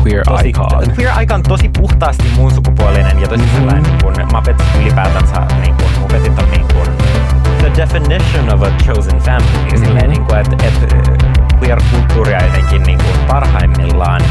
queer icon. Queer icon tosi puhtaasti muun sukupuolinen ja tosi sellainen niin kuin Muppets ylipäätänsä niin kuin Muppetit on niin kuin the definition of a chosen family. Silleen niin kuin että queer-kulttuuria jotenkin niin kuin parhaimmillaan.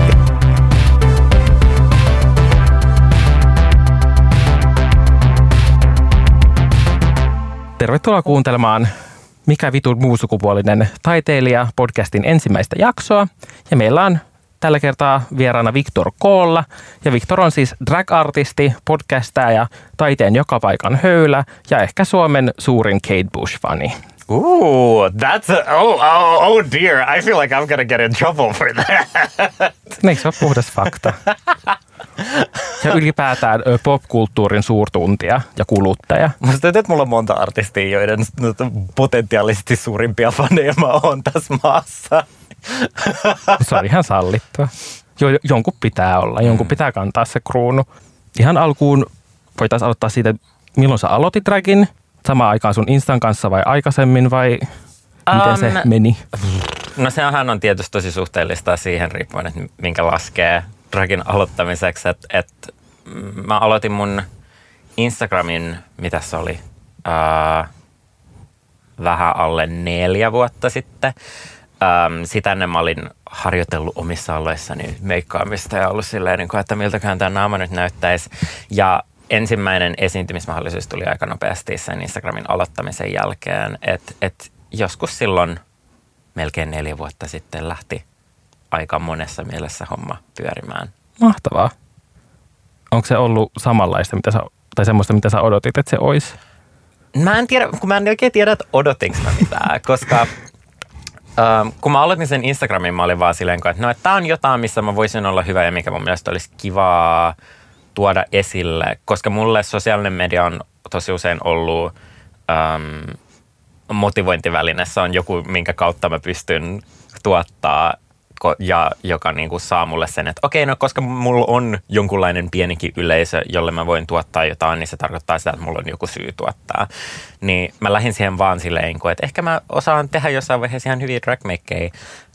Tervetuloa kuuntelemaan Mikä vitun muunsukupuolinen taiteilija podcastin ensimmäistä jaksoa. Ja meillä on tällä kertaa vieraana Victor Koolla. Ja Victor on siis drag-artisti, podcastaja, taiteen joka paikan höylä ja ehkä Suomen suurin Kate Bush-fani. Ooh, that's oh dear. I feel like I'm gonna get in trouble for that. Eikö se ole puhdas fakta? Ja ylipäätään popkulttuurin suurtuntija ja kuluttaja. Musta tuntuu, että mulla on monta artistia, joiden potentiaalisesti suurimpia faneja mä oon tässä maassa. Se on ihan sallittua. Jonkun pitää olla, jonkun pitää kantaa se kruunu. Ihan alkuun voitaisiin aloittaa siitä, milloin sä aloitit dragin? Samaan aikaan sun Instan kanssa vai aikaisemmin vai miten se meni? No sehän on tietysti tosi suhteellista siihen riippuen, että minkä laskee dragin aloittamiseksi. Että mä aloitin mun Instagramin, mitä se oli, vähän alle 4 vuotta sitten. Sitä ennen mä olin harjoitellut omissa aloissani meikkaamista ja ollut silleen, että miltäkään tämä naama nyt näyttäisi. Ja ensimmäinen esiintymismahdollisuus tuli aika nopeasti sen Instagramin aloittamisen jälkeen, että joskus silloin melkein 4 vuotta sitten lähti aika monessa mielessä homma pyörimään. Mahtavaa. Onko se ollut samanlaista, tai semmoista, mitä sä odotit, että se olisi? Mä en tiedä, kun mä en oikein tiedä, että odotinko mä mitään, koska kun mä aloitin sen Instagramin, mä olin vaan silleen, että tää on jotain, missä mä voisin olla hyvä ja mikä mun mielestä olisi kivaa tuoda esille, koska mulle sosiaalinen media on tosi usein ollut motivointiväline. Se on joku, minkä kautta mä pystyn tuottaa ja joka niin kuin saa mulle sen, että okei, no koska mulla on jonkunlainen pienikin yleisö, jolle mä voin tuottaa jotain, niin se tarkoittaa sitä, että mulla on joku syy tuottaa. Niin mä lähdin siihen vaan silleen, että ehkä mä osaan tehdä jossain vaiheessa ihan hyviä dragmakeja.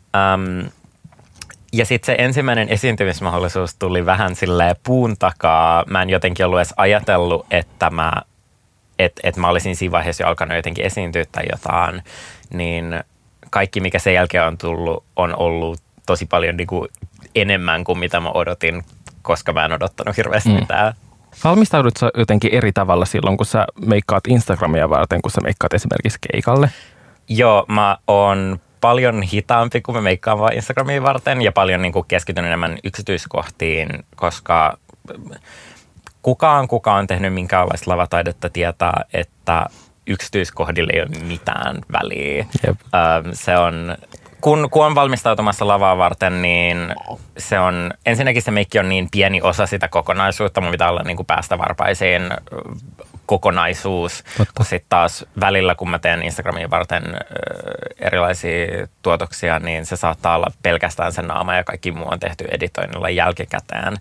Ja sitten se ensimmäinen esiintymismahdollisuus tuli vähän silleen puun takaa. Mä en jotenkin ollut edes ajatellut, että mä olisin siinä vaiheessa jo alkanut jotenkin esiintyä tai jotain. Niin kaikki, mikä sen jälkeen on tullut, on ollut tosi paljon niin kuin enemmän kuin mitä mä odotin, koska mä en odottanut hirveästi mitään. Valmistaudut sä jotenkin eri tavalla silloin, kun sä meikkaat Instagramia varten, kun sä meikkaat esimerkiksi keikalle? Joo, mä oon paljon hitaampi, kun mä meikkaan vaan Instagramia varten ja paljon niin kuin keskityn enemmän yksityiskohtiin, koska kuka on tehnyt minkäänlaista lavataidetta tietää, että yksityiskohdille ei ole mitään väliä. Yep. Se on, kun on valmistautumassa lavaa varten, niin se on, ensinnäkin se meikki on niin pieni osa sitä kokonaisuutta, mun pitää olla niin kuin päästä varpaisiin kokonaisuus. Sitten taas välillä, kun mä teen Instagramin varten erilaisia tuotoksia, niin se saattaa olla pelkästään se naama ja kaikki muu on tehty editoinnilla jälkikäteen.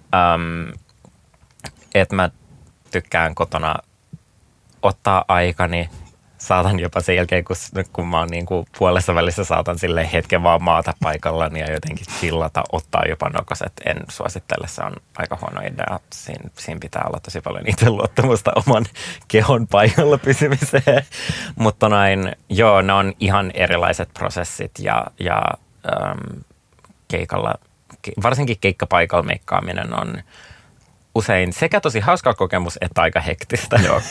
Että mä tykkään kotona ottaa aikani. Saatan jopa sen jälkeen, kun mä oon niin kuin puolessa välissä, saatan silleen hetken vaan maata paikallani ja jotenkin chillata, ottaa jopa nokoset. En suosittele, se on aika huono idea. Siinä pitää olla tosi paljon itseluottamusta oman kehon paikalla pysymiseen. Mutta joo, ne on ihan erilaiset prosessit ja keikalla, varsinkin keikkapaikalla meikkaaminen on usein sekä tosi hauska kokemus että aika hektistä. Joo.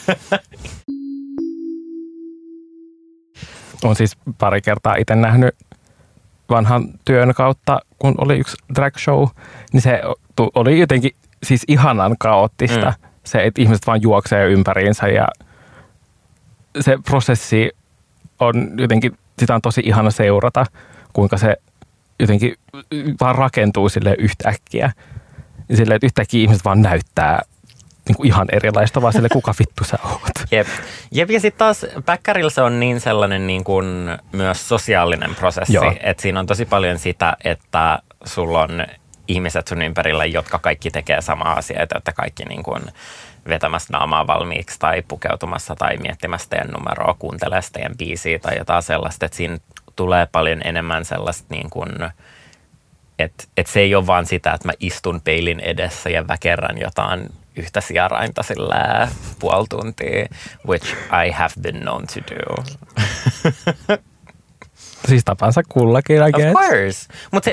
Olen siis pari kertaa itse nähnyt vanhan työn kautta, kun oli yksi drag show, niin se oli jotenkin siis ihanan kaoottista. Se, että ihmiset vaan juoksee ympäriinsä ja se prosessi on jotenkin, sitä on tosi ihana seurata, kuinka se jotenkin vaan rakentuu silleen yhtäkkiä. Silleen, että yhtäkkiä ihmiset vaan näyttää niin kuin ihan erilaista, vaan sille kuka vittu sä oot. Jep, ja sitten taas päkkärillä se on niin sellainen niin kuin myös sosiaalinen prosessi, että siinä on tosi paljon sitä, että sulla on ihmiset sun ympärillä, jotka kaikki tekee samaa asiaa, että kaikki niin kuin vetämässä naamaa valmiiksi tai pukeutumassa tai miettimässä teidän numeroa, kuuntelee teidän biisiä tai jotain sellaista, että siinä tulee paljon enemmän sellaista niin kuin et se ei ole vaan sitä, että mä istun peilin edessä ja väkerrän jotain yhtä sijarainta sillä puoli tuntia, which I have been known to do. Siis tapansa kullakin, I guess. Of course. Mutta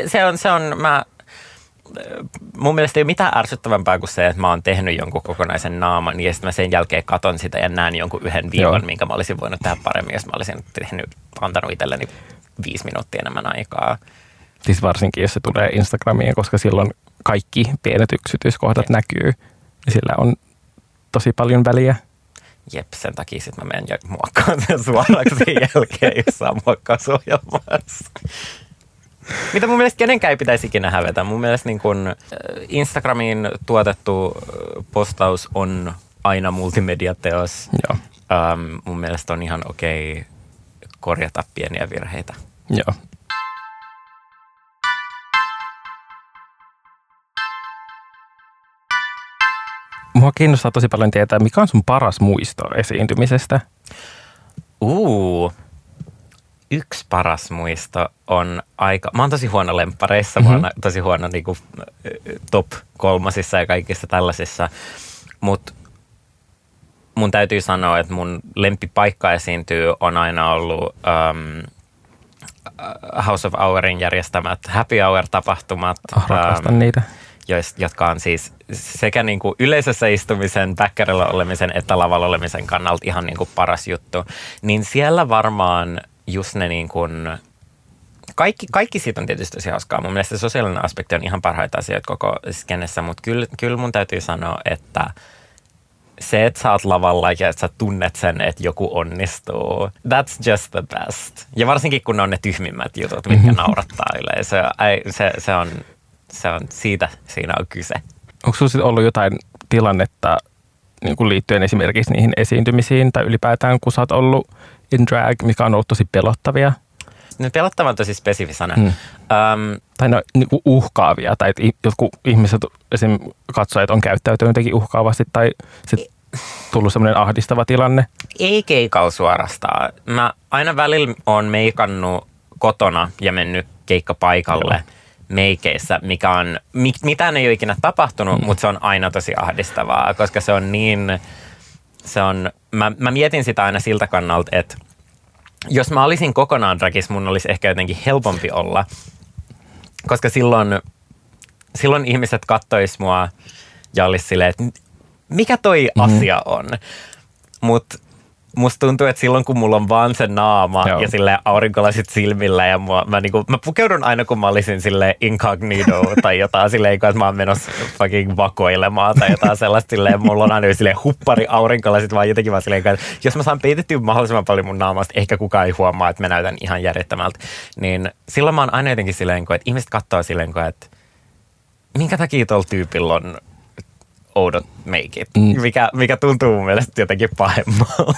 mun mielestä ei ole mitään ärsyttävämpää kuin se, että mä oon tehnyt jonkun kokonaisen naaman ja sitten mä sen jälkeen katon sitä ja näen jonkun yhden viikon, minkä mä olisin voinut tehdä paremmin, jos mä olisin antanut itselleni 5 minuuttia enemmän aikaa. Siis varsinkin, jos se tulee Instagramiin, koska silloin kaikki pienet yksityiskohdat näkyy ja sillä on tosi paljon väliä. Jep, sen takia sitten mä menen ja muokkaan sen suoraksi sen jälkeen jossain muokkausohjelmassa. Mitä mun mielestä kenenkään ei pitäisi ikinä hävetä. Mun mielestä niin kun Instagramiin tuotettu postaus on aina multimediateos. Joo. Mun mielestä on ihan okei korjata pieniä virheitä. Joo. Mua kiinnostaa tosi paljon tietää, mikä on sun paras muisto esiintymisestä? Yksi paras muisto on aika... Mä oon tosi huono lemppareissa, mä oon tosi huono niinku top 3 ja kaikissa tällaisissa, mutta mun täytyy sanoa, että mun lempipaikka esiintyy on aina ollut House of Hourin järjestämät happy hour-tapahtumat. Rakastan niitä. Jotka on siis sekä niin kuin yleisössä istumisen, päkkärillä olemisen että lavalla olemisen kannalta ihan niin kuin paras juttu. Niin siellä varmaan just ne niin kuin, kaikki siitä on tietysti tosi hauskaa. Mun mielestä sosiaalinen aspekti on ihan parhaita asioita koko skenessä, mutta kyllä mun täytyy sanoa, että se, että sä oot lavalla ja että sä tunnet sen, että joku onnistuu, that's just the best. Ja varsinkin kun ne on ne tyhmimmät jutut, mitkä naurattaa yleisöä. Se on siitä siinä on kyse. Onko sinulla ollut jotain tilannetta niin kuin liittyen esimerkiksi niihin esiintymisiin tai ylipäätään, kun sä oot ollut in drag, mikä on ollut tosi pelottavia? No, pelottava on tosi spesifi sana. Tai no, niin kuin uhkaavia, tai että jotkut ihmiset esim. Katsojat on käyttäytynyt jotenkin uhkaavasti, tai sitten tullut semmoinen ahdistava tilanne. Ei keikalla suorastaan. Mä aina välillä oon meikannut kotona ja mennyt keikkapaikalle meikeissä, mikä on, mitään ei ole ikinä tapahtunut, mutta se on aina tosi ahdistavaa, koska se on niin, mä mietin sitä aina siltä kannalta, että jos mä olisin kokonaan dragissa, mun olisi ehkä jotenkin helpompi olla, koska silloin ihmiset kattois mua ja olisi silleen, että mikä toi asia on, mutta musta tuntuu, että silloin kun mulla on vaan se naama ja silleen aurinkolasit silmillä ja mä pukeudun aina kun mä olisin silleen incognito tai jotain silleen, että mä oon menossa fucking vakoilemaan tai jotain sellaista silleen, mulla on aina silleen huppari aurinkolasit vaan jotenkin vaan silleen, että jos mä saan peitettyä mahdollisimman paljon mun naamasta, ehkä kukaan ei huomaa, että mä näytän ihan järjettömältä, niin silloin mä oon aina jotenkin silleen, että ihmiset katsoo silleen, että minkä takia tuolla tyypillä on oudot meikit, mikä tuntuu mun mielestä jotenkin pahemmalta.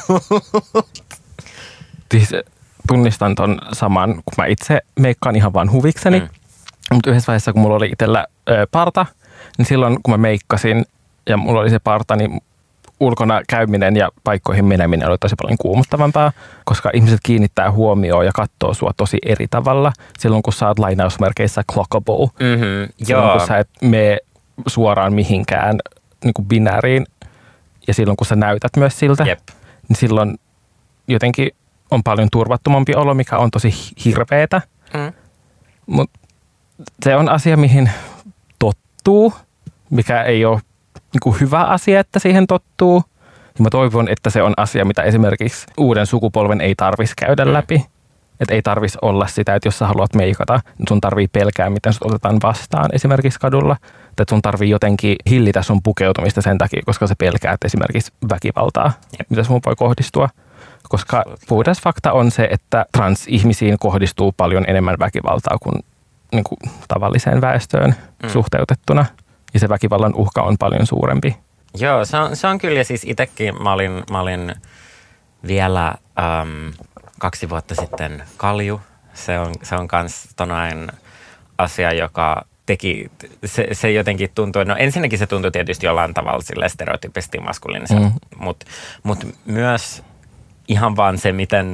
Siis tunnistan ton saman, kun mä itse meikkaan ihan vaan huvikseni. Mutta yhdessä vaiheessa, kun mulla oli itsellä parta, niin silloin kun mä meikkasin ja mulla oli se parta, niin ulkona käyminen ja paikkoihin meneminen oli tosi paljon kuumottavampaa, koska ihmiset kiinnittää huomioon ja katsoo sua tosi eri tavalla silloin, kun sä oot lainausmerkeissä clockable. Silloin, kun sä et mene suoraan mihinkään niin kuin binääriin ja silloin, kun sä näytät myös siltä, niin silloin jotenkin on paljon turvattomampi olo, mikä on tosi hirveetä. Mutta se on asia, mihin tottuu, mikä ei ole niin kuin hyvä asia, että siihen tottuu. Ja mä toivon, että se on asia, mitä esimerkiksi uuden sukupolven ei tarvitsisi käydä läpi. Että ei tarvitsisi olla sitä, että jos sä haluat meikata, niin sun tarvii pelkää, miten sut otetaan vastaan esimerkiksi kadulla. Että sun tarvii jotenkin hillitä sun pukeutumista sen takia, koska sä pelkäät esimerkiksi väkivaltaa, mitä sun voi kohdistua. Koska puhdas fakta on se, että transihmisiin kohdistuu paljon enemmän väkivaltaa kuin, niin kuin tavalliseen väestöön suhteutettuna. Ja se väkivallan uhka on paljon suurempi. Joo, se on kyllä. Ja siis itsekin mä olin vielä 2 vuotta sitten kalju. Se on kans tonain asia, joka teki, se jotenkin tuntui, no ensinnäkin se tuntui tietysti jollain tavalla silleen stereotyyppisesti maskuliiniselta, mutta myös ihan vaan se,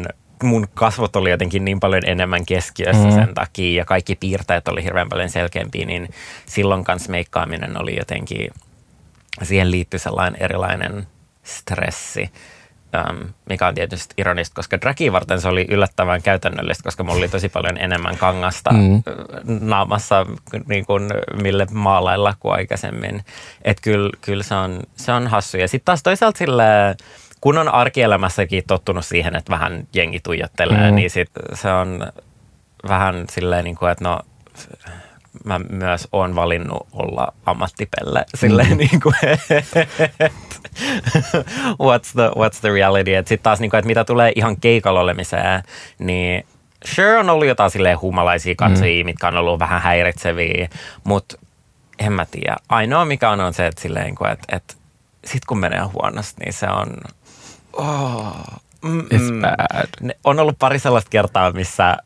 mun kasvot oli jotenkin niin paljon enemmän keskiössä sen takia ja kaikki piirteet oli hirveän paljon selkeämpiä, niin silloin kanssa meikkaaminen oli jotenkin, siihen liittyi sellainen erilainen stressi, mikä on tietysti ironista, koska dragia varten se oli yllättävän käytännöllistä, koska mulla oli tosi paljon enemmän kangasta naamassa niin kuin mille maalailla kuin aikaisemmin. Että kyllä se on hassu. Ja sitten taas toisaalta silleen, kun on arkielämässäkin tottunut siihen, että vähän jengi tuijottelee, niin sit se on vähän silleen, niin kuin, että no mä myös oon valinnut olla ammattipelle. Silleen niin kuin, what's the reality? Sitten taas, niin kuin, että mitä tulee ihan keikalla olemiseen, niin sure on ollut jotain silleen humalaisia katsojia, mitkä on ollut vähän häiritseviä, mutta en mä tiedä. Ainoa mikä on se, että silleen, että sit kun menee huonosti, niin se on It's bad. On ollut pari sellaista kertaa, missä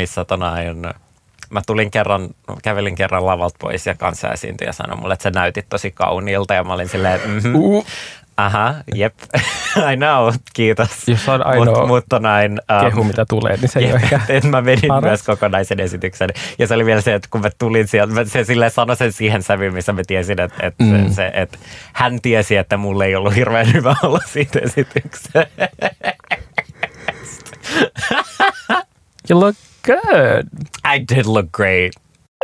mä kävelin kerran lavalta pois ja kanssaesiintyjä sanoi mulle, että sä näytit tosi kauniilta ja mä olin silleen, aha, jep, I know, kiitos. Jos on ainoa kehu, mitä tulee, niin se ei ole ehkä mä vedin myös kokonaisen esityksen. Ja se oli vielä se, että kun mä tulin sieltä, se silleen sanoi sen siihen sävyyn, missä mä tiesin, että hän tiesi, että mulle ei ollut hirveän hyvä olla siitä esityksestä. You look good. I did look great.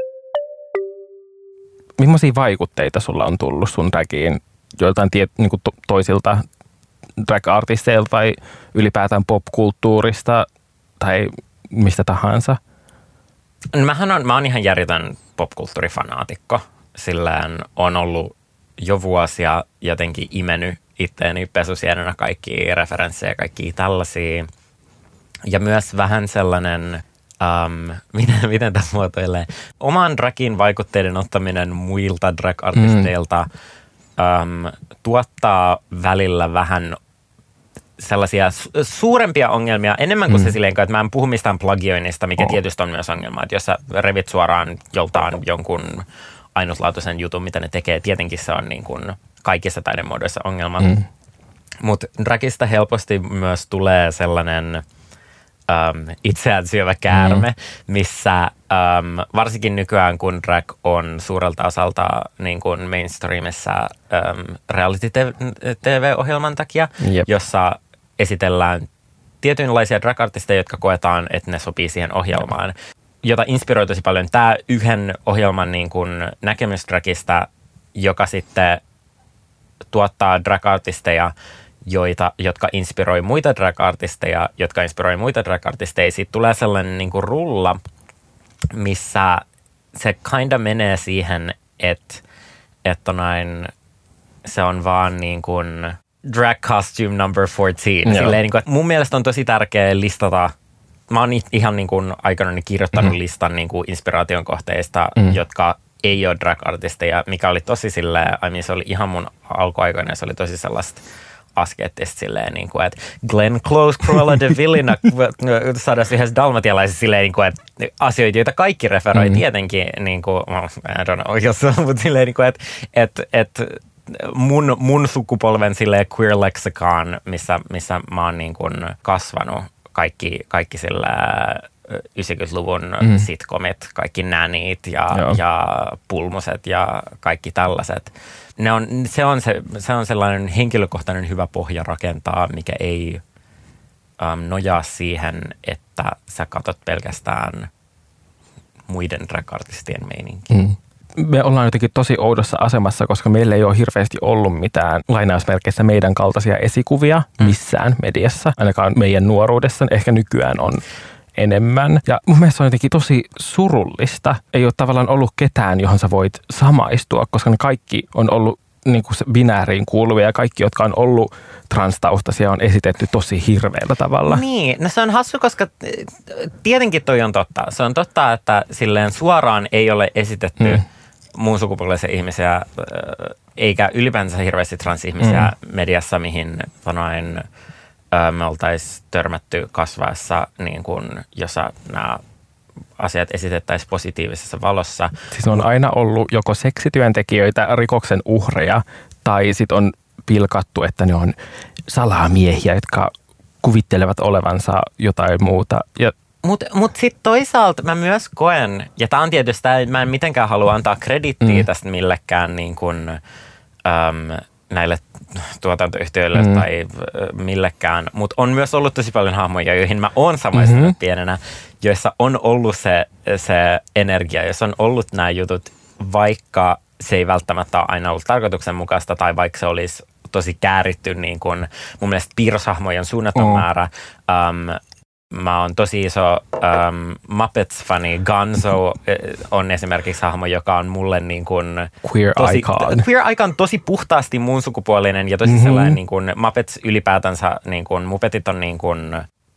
Millaisia vaikutteita sulla on tullut sun dragiin joiltain niin toisilta drag-artisteilta tai ylipäätään popkulttuurista tai mistä tahansa? Mä oon ihan järjetön popkulttuurifanaatikko. Sillään on ollut jo vuosia jotenkin imennyt itteeni pesusienenä kaikkia referenssejä ja kaikkia tällaisia. Ja myös vähän sellainen, miten tämä muotoilee, oman dragin vaikutteiden ottaminen muilta drag-artisteilta tuottaa välillä vähän sellaisia suurempia ongelmia, enemmän kuin se silleen, että mä en puhu mistään plagioinnista, mikä tietysti on myös ongelma, että jos sä revit suoraan joltain jonkun ainutlaatuisen jutun, mitä ne tekee, tietenkin se on niin kuin kaikissa taidemuodoissa ongelma. Mutta dragista helposti myös tulee sellainen itseään syövä käärme, missä varsinkin nykyään, kun drag on suurelta osalta niin kuin mainstreamissa reality-tv-ohjelman takia, jossa esitellään tietynlaisia drag-artisteja, jotka koetaan, että ne sopii siihen ohjelmaan, jota inspiroi tosi paljon tämä yhden ohjelman niin kuin näkemys dragista, joka sitten tuottaa drag-artisteja, jotka inspiroi muita drag-artisteja, jotka inspiroi muita drag-artisteja. Siitä tulee sellainen niin kuin rulla, missä se kinda menee siihen, että se on vaan niin kuin drag costume number 14. Silleen, niin kuin, että mun mielestä on tosi tärkeää listata. Mä oon ihan niin kuin aikanaan kirjoittanut listan niin kuin inspiraation kohteista, jotka ei ole drag-artisteja, mikä oli tosi silleen, se oli ihan mun alkuaikoina, se oli tosi sellaista askeettista silleen, niin kuin, että Glenn Close, Cruella de Vilina 101 dalmatialaisessa silleen, niin kuin, että asioita, joita kaikki referoi tietenkin, niin kuin, I don't know, mutta silleen, niin kuin, että mun sukupolven silleen queer lexicon, missä mä oon niin kuin kasvanut, kaikki sillä 90-luvun sitcomit, kaikki nänit ja pulmuset ja kaikki tällaiset. Se on sellainen henkilökohtainen hyvä pohja rakentaa, mikä ei nojaa siihen, että sä katot pelkästään muiden drag-artistien meininkiä. Me ollaan jotenkin tosi oudossa asemassa, koska meillä ei ole hirveästi ollut mitään lainausmerkeissä meidän kaltaisia esikuvia missään mediassa, ainakaan meidän nuoruudessa. Ehkä nykyään on enemmän. Ja mun mielestä se on jotenkin tosi surullista. Ei ole tavallaan ollut ketään, johon sä voit samaistua, koska ne kaikki on ollut niin kuin binääriin kuuluvia ja kaikki, jotka on ollut transtaustaisia, on esitetty tosi hirveällä tavalla. Niin, no se on hassu, koska tietenkin toi on totta. Se on totta, että silleen suoraan ei ole esitetty muun sukupuolisia ihmisiä, eikä ylipäänsä hirveästi transihmisiä mediassa, mihin me oltaisiin törmätty kasvaessa, niin kuin, jossa nämä asiat esitettäisiin positiivisessa valossa. Siis on aina ollut joko seksityöntekijöitä, rikoksen uhreja, tai sitten on pilkattu, että ne on salamiehiä, jotka kuvittelevat olevansa jotain muuta. Mut sitten toisaalta mä myös koen, ja tää on tietysti, mä en mitenkään halua antaa kredittiä tästä millekään niin kun, näille tuotantoyhtiöille tai millekään, mutta on myös ollut tosi paljon hahmoja, joihin mä oon samaistunut pienenä, joissa on ollut se energia, jossa on ollut nämä jutut, vaikka se ei välttämättä ole aina ollut tarkoituksenmukaista tai vaikka se olisi tosi kääritty niin kuin mun mielestä piirroshahmojen suunnaton määrä. Mä oon tosi iso Muppets-fani. Gonzo on esimerkiksi hahmo, joka on mulle niin kuin Queer icon. Queer icon, tosi puhtaasti muun sukupuolinen ja tosi sellainen niin kuin Muppets ylipäätänsä, niin kuin Muppetit on niin kuin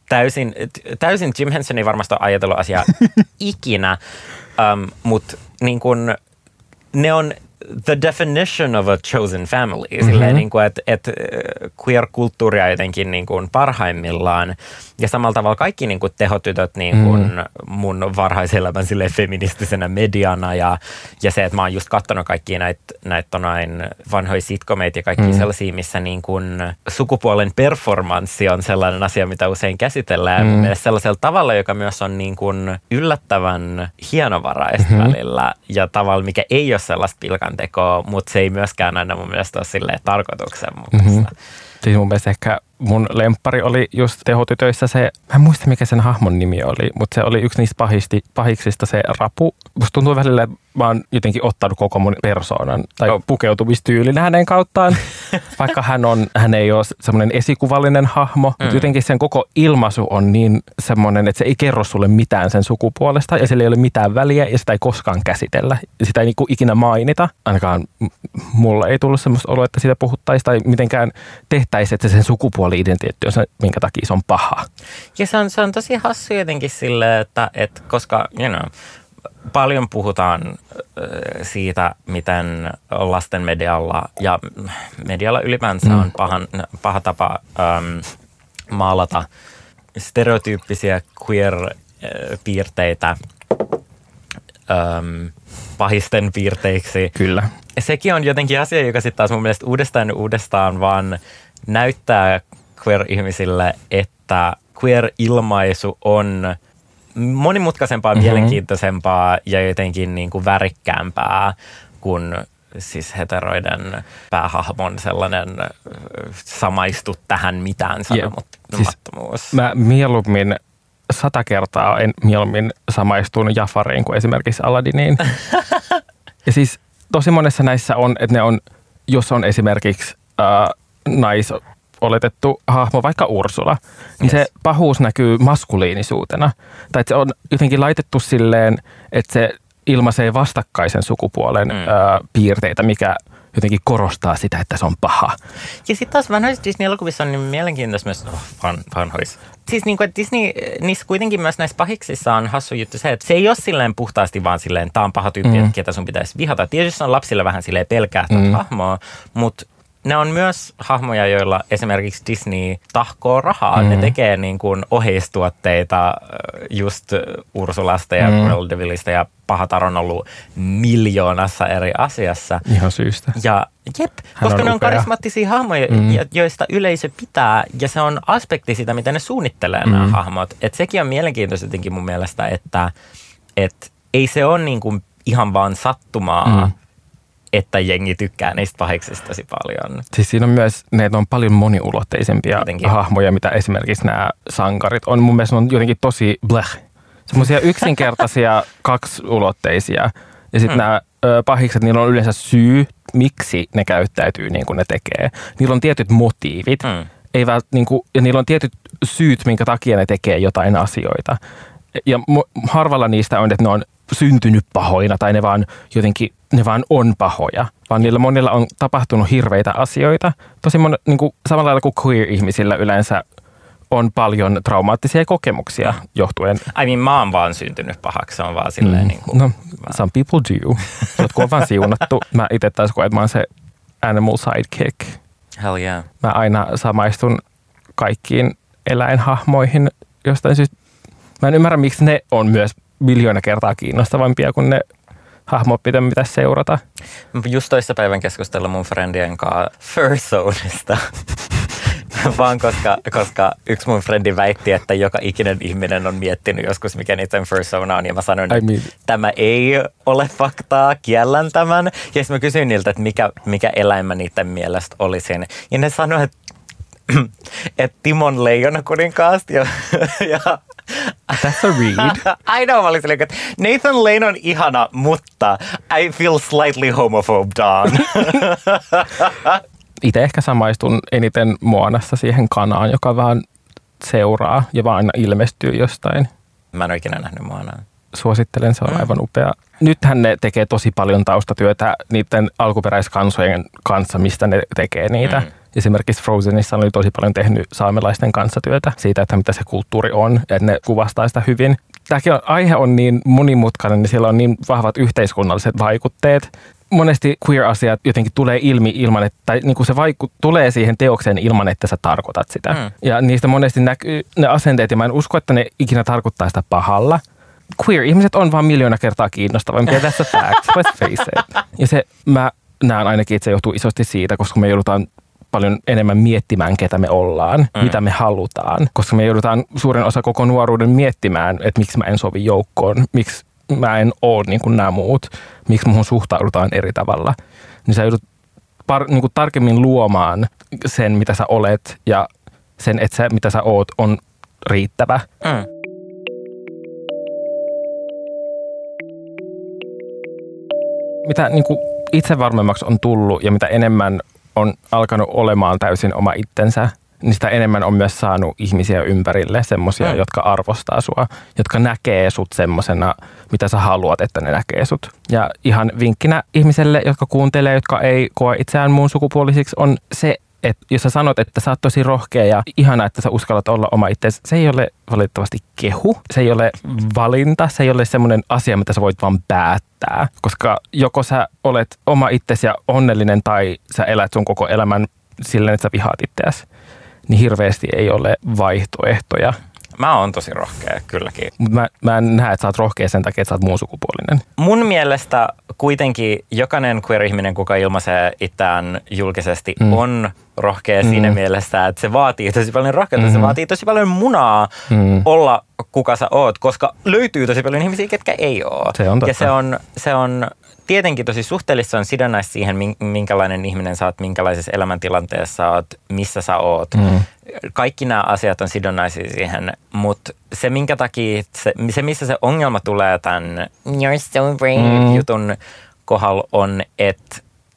täysin Jim Henson ei varmasti ole ajatellut asiaa ikinä, mutta niin kuin ne on the definition of a chosen family. Silleen, niin kuin, että queer-kulttuuria jotenkin niin kuin parhaimmillaan. Ja samalla tavalla kaikki niin kuin tehotytöt niin kuin mun varhaiselämän silleen feministisenä mediana ja se, että mä oon just katsonut kaikkia näitä vanhoja sitcomeita ja kaikkia sellaisia, missä niin kuin sukupuolen performanssi on sellainen asia, mitä usein käsitellään. Mun mielestä sellaisella tavalla, joka myös on niin kuin yllättävän hienovaraista välillä ja tavalla, mikä ei ole sellaista pilkantekoa, mutta se ei myöskään aina mun mielestä ole silleen tarkoituksenmukaista. Siis mun mielestä ehkä mun lemppari oli just tehotytöissä se, mä en muista mikä sen hahmon nimi oli, mutta se oli yksi niistä pahiksista se Rapu. Musta tuntuu välillä, että mä oon jotenkin ottanut koko mun persoonan tai pukeutumistyylin hänen kauttaan, vaikka hän ei ole semmoinen esikuvallinen hahmo, mutta jotenkin sen koko ilmaisu on niin semmoinen, että se ei kerro sulle mitään sen sukupuolesta ja sillä ei ole mitään väliä ja sitä ei koskaan käsitellä. Sitä ei niinku ikinä mainita. Ainakaan mulla ei tullut semmoista oloa, että siitä puhuttaisiin tai mitenkään tehtäisiin, että sen sukupuoli-identiteetti on se, minkä takia se on paha. Ja se on tosi hassu jotenkin silleen, että koska, paljon puhutaan siitä, miten lasten medialla ja medialla ylipäänsä on paha tapa maalata stereotyyppisiä queer-piirteitä pahisten piirteiksi. Kyllä. Sekin on jotenkin asia, joka sitten taas mun mielestä uudestaan vaan näyttää queer-ihmisille, että queer-ilmaisu on monimutkaisempaa, mielenkiintoisempaa ja jotenkin niin kuin värikkäämpää kuin siis heteroiden päähahmon sellainen samaistu tähän mitään sanomattomuus. Siis mä mieluummin 100 kertaa mieluummin samaistun Jafariin kuin esimerkiksi Aladdiniin. Ja siis tosi monessa näissä on, että ne on, jos on esimerkiksi oletettu hahmo, vaikka Ursula, niin se pahuus näkyy maskuliinisuutena. Tai että se on jotenkin laitettu silleen, että se ilmaisee vastakkaisen sukupuolen piirteitä, mikä jotenkin korostaa sitä, että se on paha. Ja sitten taas vanhoissa Disney-elokuvissa on niin mielenkiintoista myös, vanhoissa. Siis niin kuin, että Disney, niissä kuitenkin myös näissä pahiksissa on hassu juttu se, että se ei ole silleen puhtaasti vaan silleen, tää on paha tyyppi, ketä sun pitäisi vihata. Tietysti on lapsille vähän silleen pelkää hahmoa, mutta ne on myös hahmoja, joilla esimerkiksi Disney tahkoo rahaa. Ne tekee niin kuin oheistuotteita just Ursulasta ja Cruella de Vilistä ja Pahatar on ollut miljoonassa eri asiassa. Ihan syystä. Ja koska ne on karismaattisia hahmoja, joista yleisö pitää ja se on aspekti sitä, miten ne suunnittelee nämä hahmot. Et sekin on mielenkiintoista jotenkin mun mielestä, että ei se ole niin kuin ihan vaan sattumaa, että jengi tykkää niistä pahiksista tosi paljon. Siis siinä on myös, ne on paljon moniulotteisempia hahmoja, mitä esimerkiksi nämä sankarit on. Mun mielestä ne on jotenkin tosi semmoisia yksinkertaisia, kaksiulotteisia. Ja sitten nämä pahikset, niillä on yleensä syy, miksi ne käyttäytyy niin kuin ne tekee. Niillä on tietyt motiivit. Ja niillä on tietyt syyt, minkä takia ne tekee jotain asioita. Ja harvalla niistä on, että ne on syntynyt pahoina tai ne vaan on pahoja, vaan niillä monilla on tapahtunut hirveitä asioita. Tosi niin kuin, samalla lailla kuin queer-ihmisillä yleensä on paljon traumaattisia kokemuksia johtuen. Mä oon vaan syntynyt pahaksi, se on vaan silleen niin kuin. No, some people do. Jotkut on vaan siunattu. Mä itse taas koen, että mä oon se animal sidekick. Hell yeah. Mä aina samaistun kaikkiin eläinhahmoihin jostain syystä. Mä en ymmärrä, miksi ne on myös miljoona kertaa kiinnostavampia kuin ne hahmot, mitä pitäisi seurata. Just toissa päivän keskustella mun friendien kanssa Furzoneista. vaan koska yksi mun frendi väitti, että joka ikinen ihminen on miettinyt joskus, mikä niiden persona on. Ja mä sanoin, että tämä ei ole faktaa, kiellän tämän. Ja sitten mä kysyin niiltä, että mikä eläin mä niiden mielestä olisin. Ja ne sanoi, että Timon Leijonakuninkaasta ja That's a read. I know, mä olin silleen, että Nathan Lane on ihana, mutta I feel slightly homophobe, Dawn. Itse ehkä samaistun eniten Moanassa siihen kanaan, joka vaan seuraa ja vaan aina ilmestyy jostain. Mä en ole ikinä nähnyt Moanaa. Suosittelen, se on aivan upea. Nythän ne tekee tosi paljon taustatyötä niiden alkuperäiskansojen kanssa, mistä ne tekee niitä. Esimerkiksi Frozenissa oli tosi paljon tehnyt saamelaisten kanssa työtä siitä, että mitä se kulttuuri on, ja että ne kuvastaa sitä hyvin. Tämäkin aihe on niin monimutkainen, niin siellä on niin vahvat yhteiskunnalliset vaikutteet. Monesti queer-asiat jotenkin tulee ilmi ilman, että tai niin kuin se tulee siihen teokseen ilman, että sä tarkoitat sitä. Ja niistä monesti näkyy ne asenteet, ja mä en usko, että ne ikinä tarkoittaa sitä pahalla. Queer-ihmiset on vaan miljoona kertaa kiinnostavampia. That's a fact. Let's face it. Ja se mä näen ainakin, että se johtuu isosti siitä, koska me joudutaan paljon enemmän miettimään, ketä me ollaan, mitä me halutaan. Koska me joudutaan suurin osa koko nuoruuden miettimään, että miksi mä en sovi joukkoon, miksi mä en ole niin kuin nämä muut, miksi muhun suhtaudutaan eri tavalla. Niin sä joudut niin kuin tarkemmin luomaan sen, mitä sä olet, ja sen, että se, mitä sä oot, on riittävä. Mitä niin kuin itsevarmemmaksi on tullut ja mitä enemmän on alkanut olemaan täysin oma itsensä, niin sitä enemmän on myös saanut ihmisiä ympärille, semmoisia, jotka arvostaa sua, jotka näkee sut semmosena, mitä sä haluat, että ne näkee sut. Ja ihan vinkkinä ihmiselle, jotka kuuntelee, jotka ei koe itseään muun sukupuolisiksi, on se, että jos sä sanot, että sä oot tosi rohkea ja ihana, että sä uskallat olla oma itsesi, se ei ole valitettavasti kehu, se ei ole valinta, se ei ole semmoinen asia, mitä sä voit vaan päättää. Koska joko sä olet oma itsesi ja onnellinen tai sä elät sun koko elämän silleen, että sä vihaat itseäsi, niin hirveästi ei ole vaihtoehtoja. Mä oon tosi rohkea, kylläkin. Mutta mä en näe, että sä oot rohkea sen takia, että sä oot muun sukupuolinen. Mun mielestä kuitenkin jokainen queer-ihminen, kuka ilmaisee itseään julkisesti, on rohkea siinä mielessä, että se vaatii tosi paljon rohkeutta, se vaatii tosi paljon munaa olla kuka sä oot, koska löytyy tosi paljon ihmisiä, ketkä ei oo. Se on totta. Ja se on tietenkin tosi suhteellista, on sidonnaista siihen, minkälainen ihminen sä oot, minkälaisessa elämäntilanteessa sä oot, missä sä oot. Kaikki nämä asiat on sidonnaisia siihen, mutta se minkä takia, se missä se ongelma tulee tämän You're so brave jutun kohdalla on, että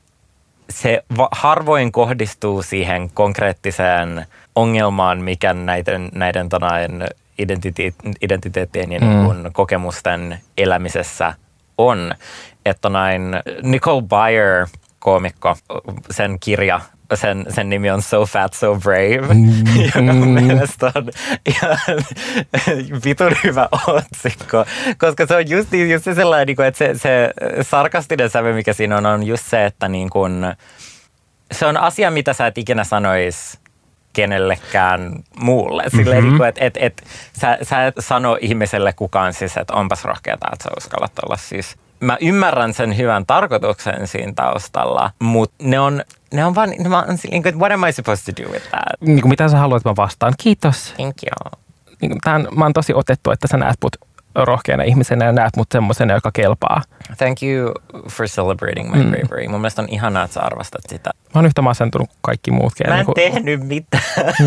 se harvoin kohdistuu siihen konkreettiseen ongelmaan, mikä näiden identiteettien ja kokemusten elämisessä on. Että Nicole Byer, koomikko, sen kirja, sen nimi on So Fat, So Brave, joka mun mielestä on ihan vitun hyvä otsikko, koska se on just se sellainen, että se sarkastinen sävy, mikä siinä on just se, että niin kun, se on asia, mitä sä et ikinä sanois kenellekään muulle. Silleen, että sä et sano ihmiselle kukaan siis, että onpas rohkeata, että sä uskallat olla siis. Mä ymmärrän sen hyvän tarkoituksen siinä taustalla, mutta ne on vaan, what am I supposed to do with that? Niin kuin mitä sä haluat, mä vastaan. Kiitos. Thank you. Niin mä oon tosi otettu, että sä näet mut rohkeana ihmisenä ja näet mut semmosena, joka kelpaa. Thank you for celebrating my bravery. Mun mielestä on ihanaa, että sä arvostat sitä. Mä oon yhtä masentunut kuin kaikki muutkin. Mä en tehnyt mitään.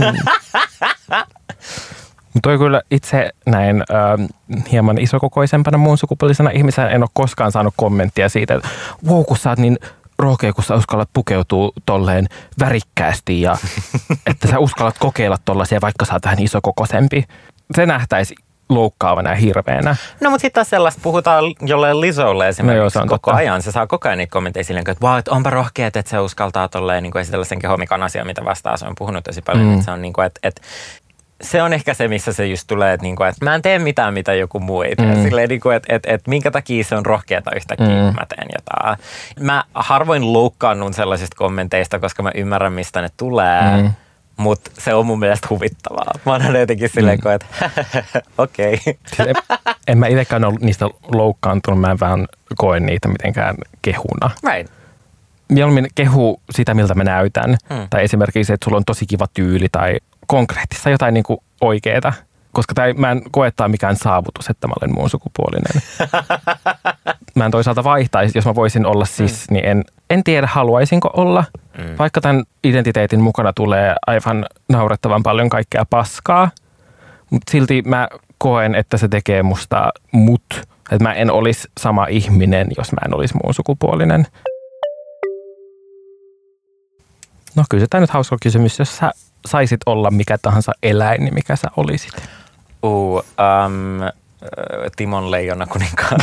Mutta toi kyllä itse näin hieman isokokoisempana muun sukupuolisena ihmisenä en ole koskaan saanut kommenttia siitä, että wow, kun sä oot niin rohkea, kun sä uskallat pukeutua tolleen värikkäästi ja että sä uskallat kokeilla tollaisia, vaikka sä oot vähän isokokoisempi. Se nähtäisi loukkaavana ja hirveänä. No mutta sitten taas sellaista puhutaan jolleen Lizolle esimerkiksi koko ajan. Se saa koko ajan niitä kommentteja silleen, että wow, onpa rohkeat, että se uskaltaa tolleen niin esitellä sen kehomikan asia, mitä vastaan se on puhunut tosi paljon. Että se on niin kuin, että se on ehkä se, missä se just tulee, että mä en tee mitään, mitä joku muu ei tee. Silleen, että minkä takia se on rohkeata yhtäkkiä, kun mä teen jotain. Mä harvoin loukkaannun sellaisista kommenteista, koska mä ymmärrän, mistä ne tulee. Mutta se on mun mielestä huvittavaa. Mä oon jotenkin silleen, että okei. Siis en mä itsekään ole niistä loukkaantunut. Mä en vaan koe niitä mitenkään kehuna. Right. mieluummin kehu sitä, miltä mä näytän. Tai esimerkiksi, että sulla on tosi kiva tyyli tai konkreettista jotain niin kuin oikeeta. Koska mä en koe, että mikään saavutus, että mä olen muun sukupuolinen. Mä en toisaalta vaihtaisi, jos mä voisin olla cis, niin en tiedä haluaisinko olla. Vaikka tämän identiteetin mukana tulee aivan naurettavan paljon kaikkea paskaa. Mutta silti mä koen, että se tekee musta että mä en olisi sama ihminen, jos mä en olisi muun sukupuolinen. No kyllä tämä nyt hauska kysymys. Jos sä saisit olla mikä tahansa eläin, niin mikä sä olisit? Timon leijona kuninkaan.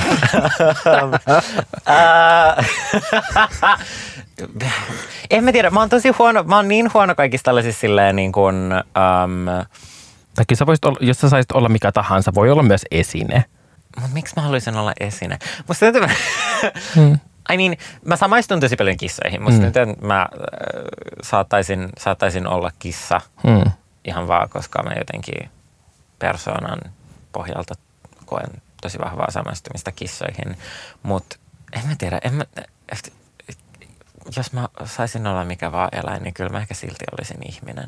En mä tiedä, mä oon tosi huono, mä oon niin huono kaikissa tällaisissa silleen niin kuin... Takia sä voisit olla, jos sä saisit olla mikä tahansa, voi olla myös esine. Mutta miksi mä haluaisin olla esine? Musta tuntuu, mä samaistun tosi paljon kissoihin. Musta nyt mä saattaisin olla kissa ihan vaan, koska mä jotenkin persoonan pohjalta koen tosi vahvaa samaistumista kissoihin. Mutta en mä tiedä, jos mä saisin olla mikä vaan eläin, niin kyllä mä ehkä silti olisin ihminen.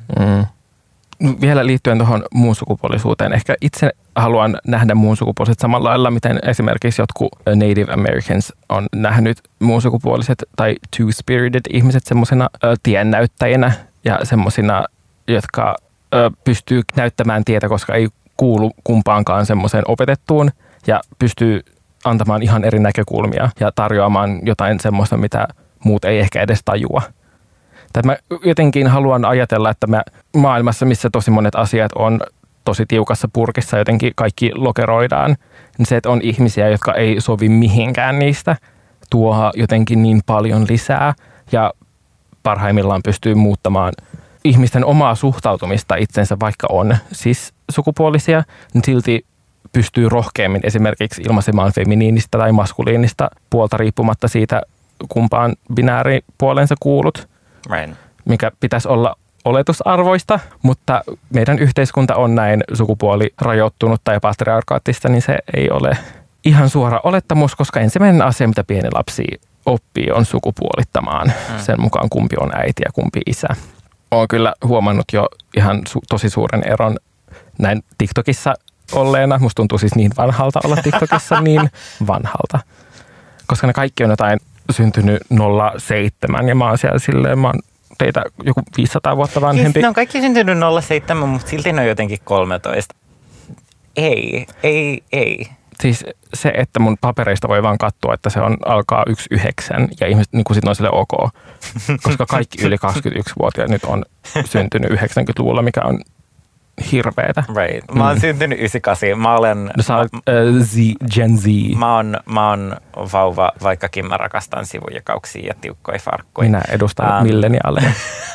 Vielä liittyen tuohon muun sukupuolisuuteen. Ehkä itse haluan nähdä muun sukupuoliset samalla lailla, miten esimerkiksi jotkut Native Americans on nähnyt muun sukupuoliset tai two-spirited ihmiset semmoisena tiennäyttäjinä ja semmoisina, jotka pystyy näyttämään tietä, koska ei kuulu kumpaankaan semmoiseen opetettuun ja pystyy antamaan ihan eri näkökulmia ja tarjoamaan jotain semmoista, mitä muut ei ehkä edes tajua. Mä jotenkin haluan ajatella, että maailmassa, missä tosi monet asiat on tosi tiukassa purkissa, jotenkin kaikki lokeroidaan, niin se, että on ihmisiä, jotka ei sovi mihinkään niistä, tuo jotenkin niin paljon lisää ja parhaimmillaan pystyy muuttamaan ihmisten omaa suhtautumista itsensä, vaikka on siis sukupuolisia, niin silti pystyy rohkeammin esimerkiksi ilmaisemaan feminiinistä tai maskuliinista puolta riippumatta siitä, kumpaan binääripuolensa kuulut. Right. Mikä pitäisi olla oletusarvoista, mutta meidän yhteiskunta on näin sukupuolirajoittunutta ja patriarkaattista, niin se ei ole ihan suora olettamus, koska ensimmäinen asia, mitä pieni lapsi oppii, on sukupuolittamaan sen mukaan, kumpi on äiti ja kumpi isä. Olen kyllä huomannut jo ihan tosi suuren eron näin TikTokissa olleena. Musta tuntuu siis niin vanhalta olla TikTokissa, niin vanhalta. Koska ne kaikki on jotain syntynyt 07 ja mä oon siellä silleen, mä oon teitä joku 500 vuotta vanhempi. Siis ne on kaikki syntynyt 07, mutta silti ne on jotenkin 13. Ei. Siis se, että mun papereista voi vaan katsoa, että se alkaa 19 ja ihmiset niin kuin sit on sille ok. Koska kaikki yli 21-vuotiaat nyt on syntynyt 90-luvulla, mikä on hirveetä. Right. Mä oon syntynyt 98. Mä olen... No sä olet Gen Z. Mä oon vauva, vaikkakin mä rakastan sivujakauksia ja tiukkoja farkkuja. Minä edustan milleniaaleja.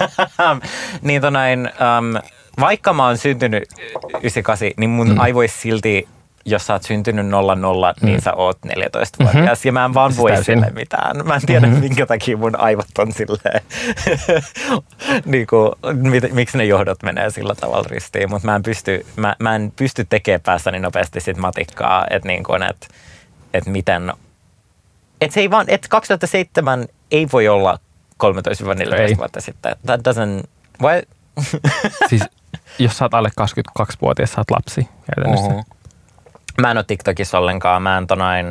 Niin vaikka mä oon syntynyt 98, niin mun aivois silti, jos sä oot syntynyt 00, niin sä oot 14-vuotias. Ja mä en vaan voi sille mitään. Mä en tiedä, minkä takia mun aivot on silleen, miksi ne johdot menee sillä tavalla ristiin. Mutta mä en pysty tekemään päässäni nopeasti sit matikkaa, että miten... Että se ei vaan, että 2007 ei voi olla 13-14 vuotta sitten. That doesn't... What? Siis jos sä oot alle 22-vuotias, sä oot lapsi käytännössä. Mä en ole TikTokissa ollenkaan. Mä en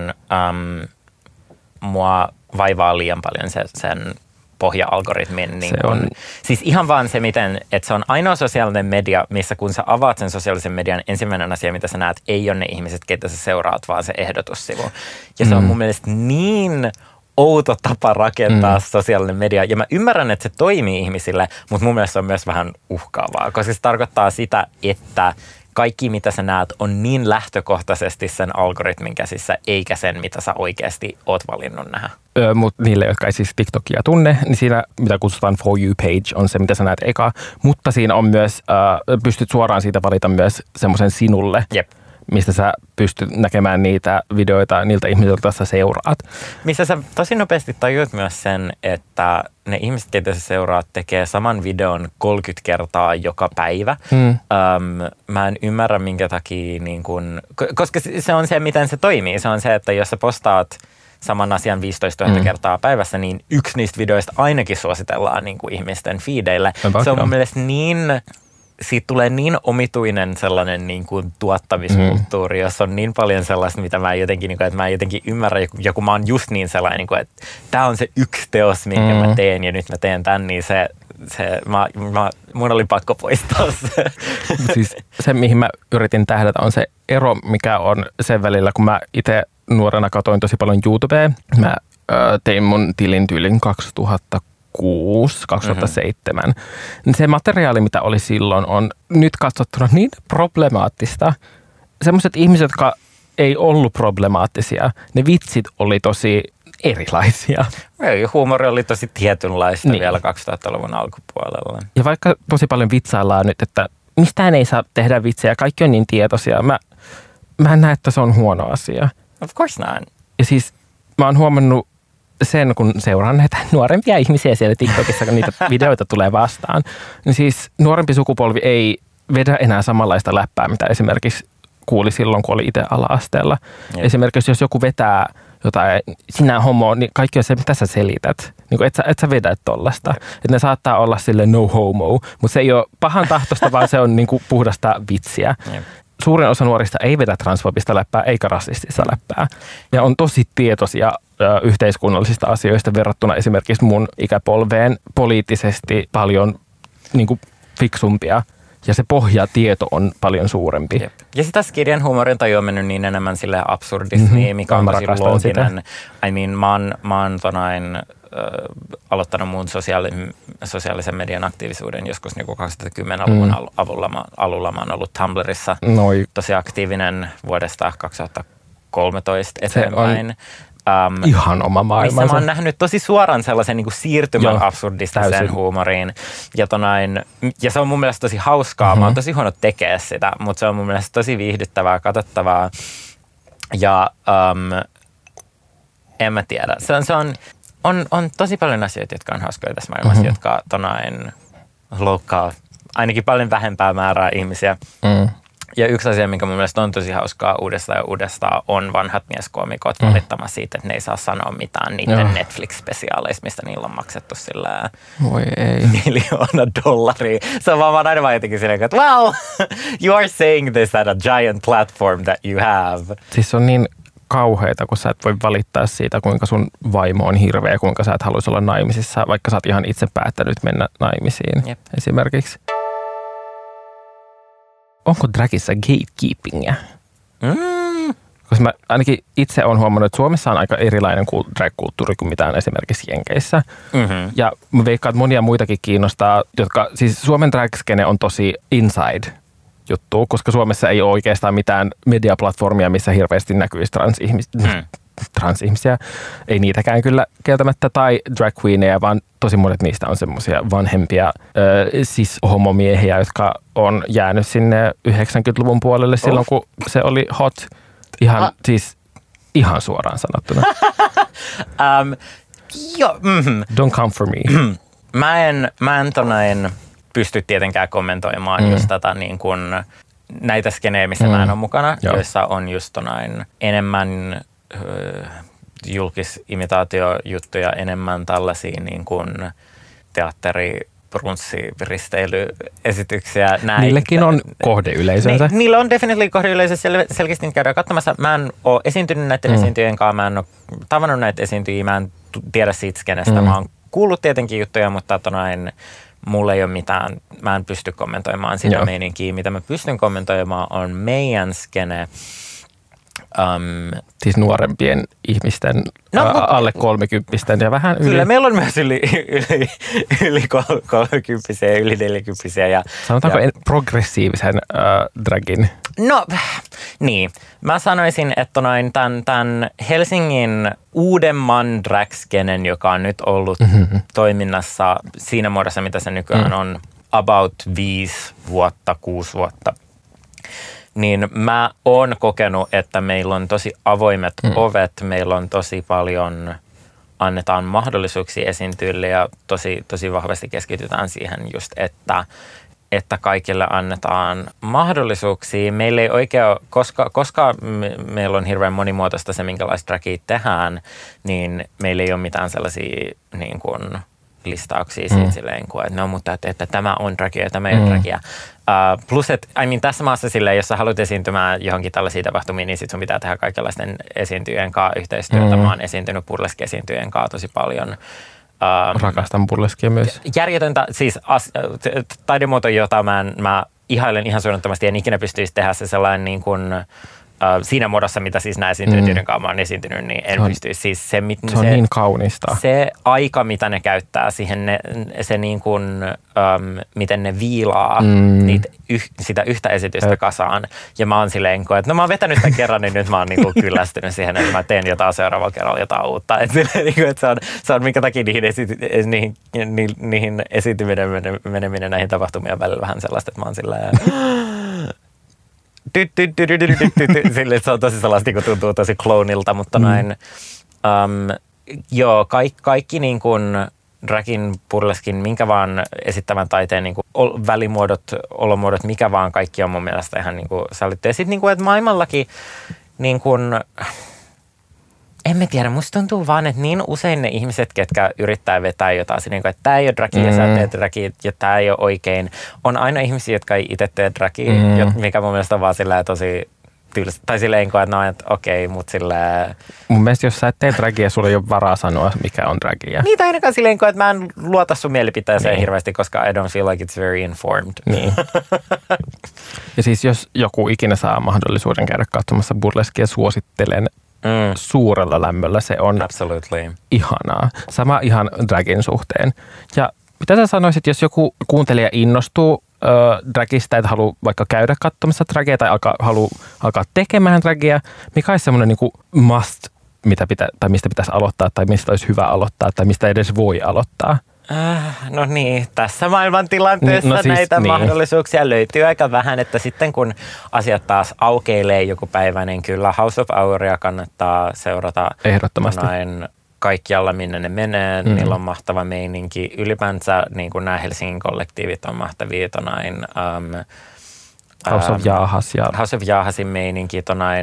mua vaivaa liian paljon sen pohja-algoritmin. Niin siis ihan vaan se, että se on ainoa sosiaalinen media, missä kun sä avaat sen sosiaalisen median, ensimmäinen asia, mitä sä näet, ei ole ne ihmiset, keitä sä seuraat, vaan se ehdotussivu. Ja se on mun mielestä niin outo tapa rakentaa sosiaalinen media. Ja mä ymmärrän, että se toimii ihmisille, mutta mun mielestä se on myös vähän uhkaavaa, koska se tarkoittaa sitä, että kaikki, mitä sä näet, on niin lähtökohtaisesti sen algoritmin käsissä, eikä sen, mitä sä oikeasti oot valinnut nähdä. Mutta niille, jotka ei siis TikTokia tunne, niin siinä, mitä kutsutaan For You page, on se, mitä sä näet eka. Mutta siinä on myös, pystyt suoraan siitä valita myös semmoisen sinulle, mistä sä pystyt näkemään niitä videoita niiltä ihmisiltä, joita sä seuraat. Missä sä tosi nopeasti tajuat myös sen, että ne ihmiset, ketä sä seuraat, tekee saman videon 30 kertaa joka päivä. Mä en ymmärrä, minkä takia, koska se on se, miten se toimii. Se on se, että jos sä postaat saman asian 15 000 kertaa päivässä, niin yksi niistä videoista ainakin suositellaan niin kuin ihmisten feedeille. Se on mun mielestä siitä tulee niin omituinen sellainen niin kuin tuottamiskulttuuri, jossa on niin paljon sellaista, mitä mä jotenkin, niin kuin, että mä jotenkin ymmärrän, ja kun mä oon just niin sellainen, niin kuin, että tää on se yksi teos, minkä mä teen, ja nyt mä teen tän, niin mun oli pakko poistaa se. Siis se, mihin mä yritin tähdätä, on se ero, mikä on sen välillä, kun mä itse nuorena katoin tosi paljon YouTubea. Mä tein mun tilin tyylin 2006, 2007. Se materiaali, mitä oli silloin, on nyt katsottuna niin problemaattista. Sellaiset ihmiset, jotka ei ollut problemaattisia, ne vitsit oli tosi erilaisia. Huumori oli tosi tietynlaista vielä 2000-luvun alkupuolella. Ja vaikka tosi paljon vitsaillaan nyt, että mistään ei saa tehdä vitsejä, kaikki on niin tietoisia. Mä en näe, että se on huono asia. Of course not. Ja siis mä oon huomannut sen, kun seuraan näitä nuorempia ihmisiä siellä TikTokissa, kun niitä videoita tulee vastaan, niin siis nuorempi sukupolvi ei vedä enää samanlaista läppää, mitä esimerkiksi kuuli silloin, kun oli itse ala-asteella. Jep. Esimerkiksi jos joku vetää jotain, sinä homo, niin kaikki on se, mitä sä selität. Niin et sä vedä tollasta. Että ne saattaa olla sille no homo, mutta se ei ole pahan tahtosta, vaan se on niin kuin puhdasta vitsiä. Jep. Suurin osa nuorista ei vedä transfobista läppää eikä rasistista läppää. Ja on tosi tietoisia yhteiskunnallisista asioista verrattuna esimerkiksi mun ikäpolveen, poliittisesti paljon niin kuin fiksumpia. Ja se pohjatieto on paljon suurempi. Jep. Ja sitä kirjan huumorin taju on mennyt niin enemmän silleen absurdismiin, mikä on tosi looginen. Mä oon aloittanut mun sosiaalisen median aktiivisuuden joskus niin 2010-luvun alulla. Mä oon ollut Tumblrissa tosi aktiivinen vuodesta 2013 eteenpäin. Ihan oma maailmansa. Missä mä oon nähnyt tosi suoran sellaisen niin kuin siirtymän absurdistiseen huumoriin. Ja se on mun mielestä tosi hauskaa. Mä oon tosi huono tekee sitä, mutta se on mun mielestä tosi viihdyttävää, katsottavaa. Ja en mä tiedä. On tosi paljon asioita, jotka on hauskoja tässä maailmassa, jotka loukkaa ainakin paljon vähempää määrää ihmisiä. Ja yksi asia, mikä mun mielestä on tosi hauskaa uudestaan, on vanhat mieskoomikot valittamassa siitä, että ne ei saa sanoa mitään niiden Netflix-spesiaaleista, mistä niillä on maksettu sillä $1,000,000. Se on vaan aina vaan jotenkin silleen, että well, you are saying this at a giant platform that you have. Siis on niin kauheita, kun sä et voi valittaa siitä, kuinka sun vaimo on hirveä, kuinka sä et haluaisi olla naimisissa, vaikka sä oot ihan itse päättänyt mennä naimisiin esimerkiksi. Onko dragissa gatekeepingia? Koska mä ainakin itse olen huomannut, että Suomessa on aika erilainen drag-kulttuuri kuin mitään esimerkiksi Jenkeissä. Ja mä veikkaan, että monia muitakin kiinnostaa, jotka, siis Suomen drag-skene on tosi inside juttu, koska Suomessa ei ole oikeastaan mitään mediaplatformia, missä hirveästi näkyisi transihmisiä. Ei niitäkään kyllä kieltämättä, tai drag queeneja, vaan tosi monet niistä on semmoisia vanhempia siis homomiehiä, jotka on jäänyt sinne 90-luvun puolelle silloin, kun se oli hot. Ihan suoraan sanottuna. Don't come for me. Mä en pysty tietenkään kommentoimaan just tätä niin kuin näitä skenejä, missä mä en ole mukana, joissa on just enemmän julkisimitaatiojuttuja, enemmän tällaisia niin kuin teatteribrunssi-risteilyesityksiä. Niillekin on kohdeyleisönsä. Niillä on definitely kohdeyleisö. Selkeästi niitä käydään katsomassa. Mä en ole esiintynyt näiden esiintyjien kanssa, mä en ole tavannut näitä esiintyjiä, mä en tiedä siitä skenestä. Mä oon kuullut tietenkin juttuja, mutta mulla ei ole mitään, mä en pysty kommentoimaan sitä meininkiä. Mitä mä pystyn kommentoimaan on meidän skene. Siis nuorempien ihmisten, alle 30 ja vähän yli. Kyllä, meillä on myös yli 30 ja yli 40. Sanotaanko progressiivisen dragin? No, niin. Mä sanoisin, että tämän Helsingin uudemman drag-skenen, joka on nyt ollut toiminnassa siinä muodossa, mitä se nykyään on, about 5 vuotta, 6 vuotta, niin mä oon kokenut, että meillä on tosi avoimet ovet, meillä on tosi paljon, annetaan mahdollisuuksia esiintyjille ja tosi vahvasti keskitytään siihen just, että että kaikille annetaan mahdollisuuksia. Meillä ei oikein, koska meillä on hirveän monimuotoista se, minkälaista dragia tehdään, niin meillä ei ole mitään sellaisia niin kuin listauksia siitä silleen, että no, mutta että tämä on dragia ja tämä ei ole dragia. Plus, että tässä maassa silleen, jos sä haluat esiintymään johonkin tällaisiin tapahtumiin, niin sit sun pitää tehdä kaikenlaisten esiintyjien kanssa yhteistyötä. Mä oon esiintynyt burleski-esiintyjien kanssa tosi paljon. Rakastan burleskia myös. Järjetöntä, siis taidemuoto, jota mä ihailen ihan suunnattomasti, en ikinä pystyisi tehdä se sellainen niin kuin, siinä muodossa, mitä siis nämä esiintyjät, mä oon esiintynyt, niin en pystyisi. Siis se on niin kaunista. Se aika, mitä ne käyttää siihen, se niin kuin, miten ne viilaa sitä yhtä esitystä kasaan. Ja mä oon silleen, että no mä oon vetänyt tämän kerran, niin nyt mä oon niin kuin kyllästynyt siihen, että mä teen jotain seuraavalla kerralla jotain uutta. Että se on minkä takia niihin esiintyminen meneminen näihin tapahtumien välillä vähän sellaista, että mä oon silleen sille se on tosi sellaista, kun tuntuu tosi kloonilta, mutta näin. Joo, kaikki niin kuin dragin, burleskin, minkä vaan esittävän taiteen niin kuin välimuodot, olomuodot, mikä vaan, kaikki on mun mielestä ihan niin kuin sallittu. Ja sitten niin kuin, että maailmallakin niin kuin, en mä tiedä, musta tuntuu vaan, että niin usein ne ihmiset, ketkä yrittää vetää jotain, niin kuin, että tämä ei ole dragia ja sä teet dragia ja tämä ei ole oikein. On aina ihmisiä, jotka ei itse tee dragia, mikä mun mielestä on vaan silleen tosi tylsä. Tai silleen, että no, että okei, mutta silleen. Mun mielestä jos sä et tee dragia, sulla ei ole varaa sanoa, mikä on dragia. Niin, tai ainakaan silleen, että mä en luota sun mielipiteeseen hirveästi, koska I don't feel like it's very informed. Niin. Ja siis jos joku ikinä saa mahdollisuuden käydä katsomassa burleskia, suosittelen suurella lämmöllä. Se on ihanaa. Sama ihan dragin suhteen. Ja mitä sä sanoisit, jos joku kuuntelija innostuu dragista, että haluaa vaikka käydä katsomassa dragia tai haluaa alkaa tekemään dragia, mikä olisi semmoinen niin must, mistä pitäisi aloittaa tai mistä olisi hyvä aloittaa tai mistä edes voi aloittaa? No niin, tässä maailmantilanteessa näitä mahdollisuuksia löytyy aika vähän, että sitten kun asiat taas aukeilee joku päivä, niin kyllä House of Auria kannattaa seurata ehdottomasti kaikkialla, minne ne menee. Niillä on mahtava meininki. Ylipäänsä niin kuin nämä Helsingin kollektiivit on mahtavia. House of Jaahasin meininki.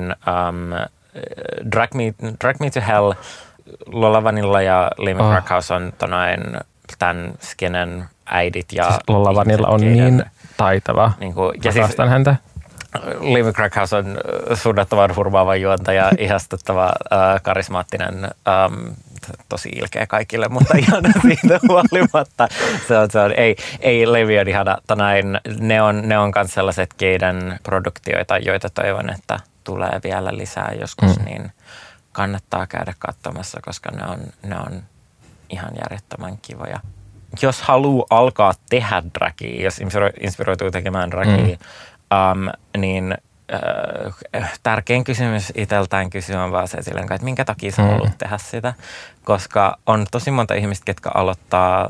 Drag Me to Hell, Lola Vanilla ja Liam Crackhouse on tämän skenen äidit. Ja siis Lola Vanilla on niin taitava. Niin kuin, rakastan häntä. Liam Crackhouse on suunnattoman hurmaava juontaja, ihastuttava, karismaattinen, tosi ilkeä kaikille, mutta ihan siitä huolimatta. Se on, ei Levi on ihana. Ne on myös sellaiset keiden produktioita, joita toivon, että tulee vielä lisää joskus, niin kannattaa käydä katsomassa, koska ne on ihan järjettömän kivoja. Jos haluaa alkaa tehdä dragia, jos inspiroituu tekemään dragia, niin tärkein kysymys itseltään kysyä on vaan se silleen, että minkä takia sä haluat tehdä sitä, koska on tosi monta ihmistä, ketkä aloittaa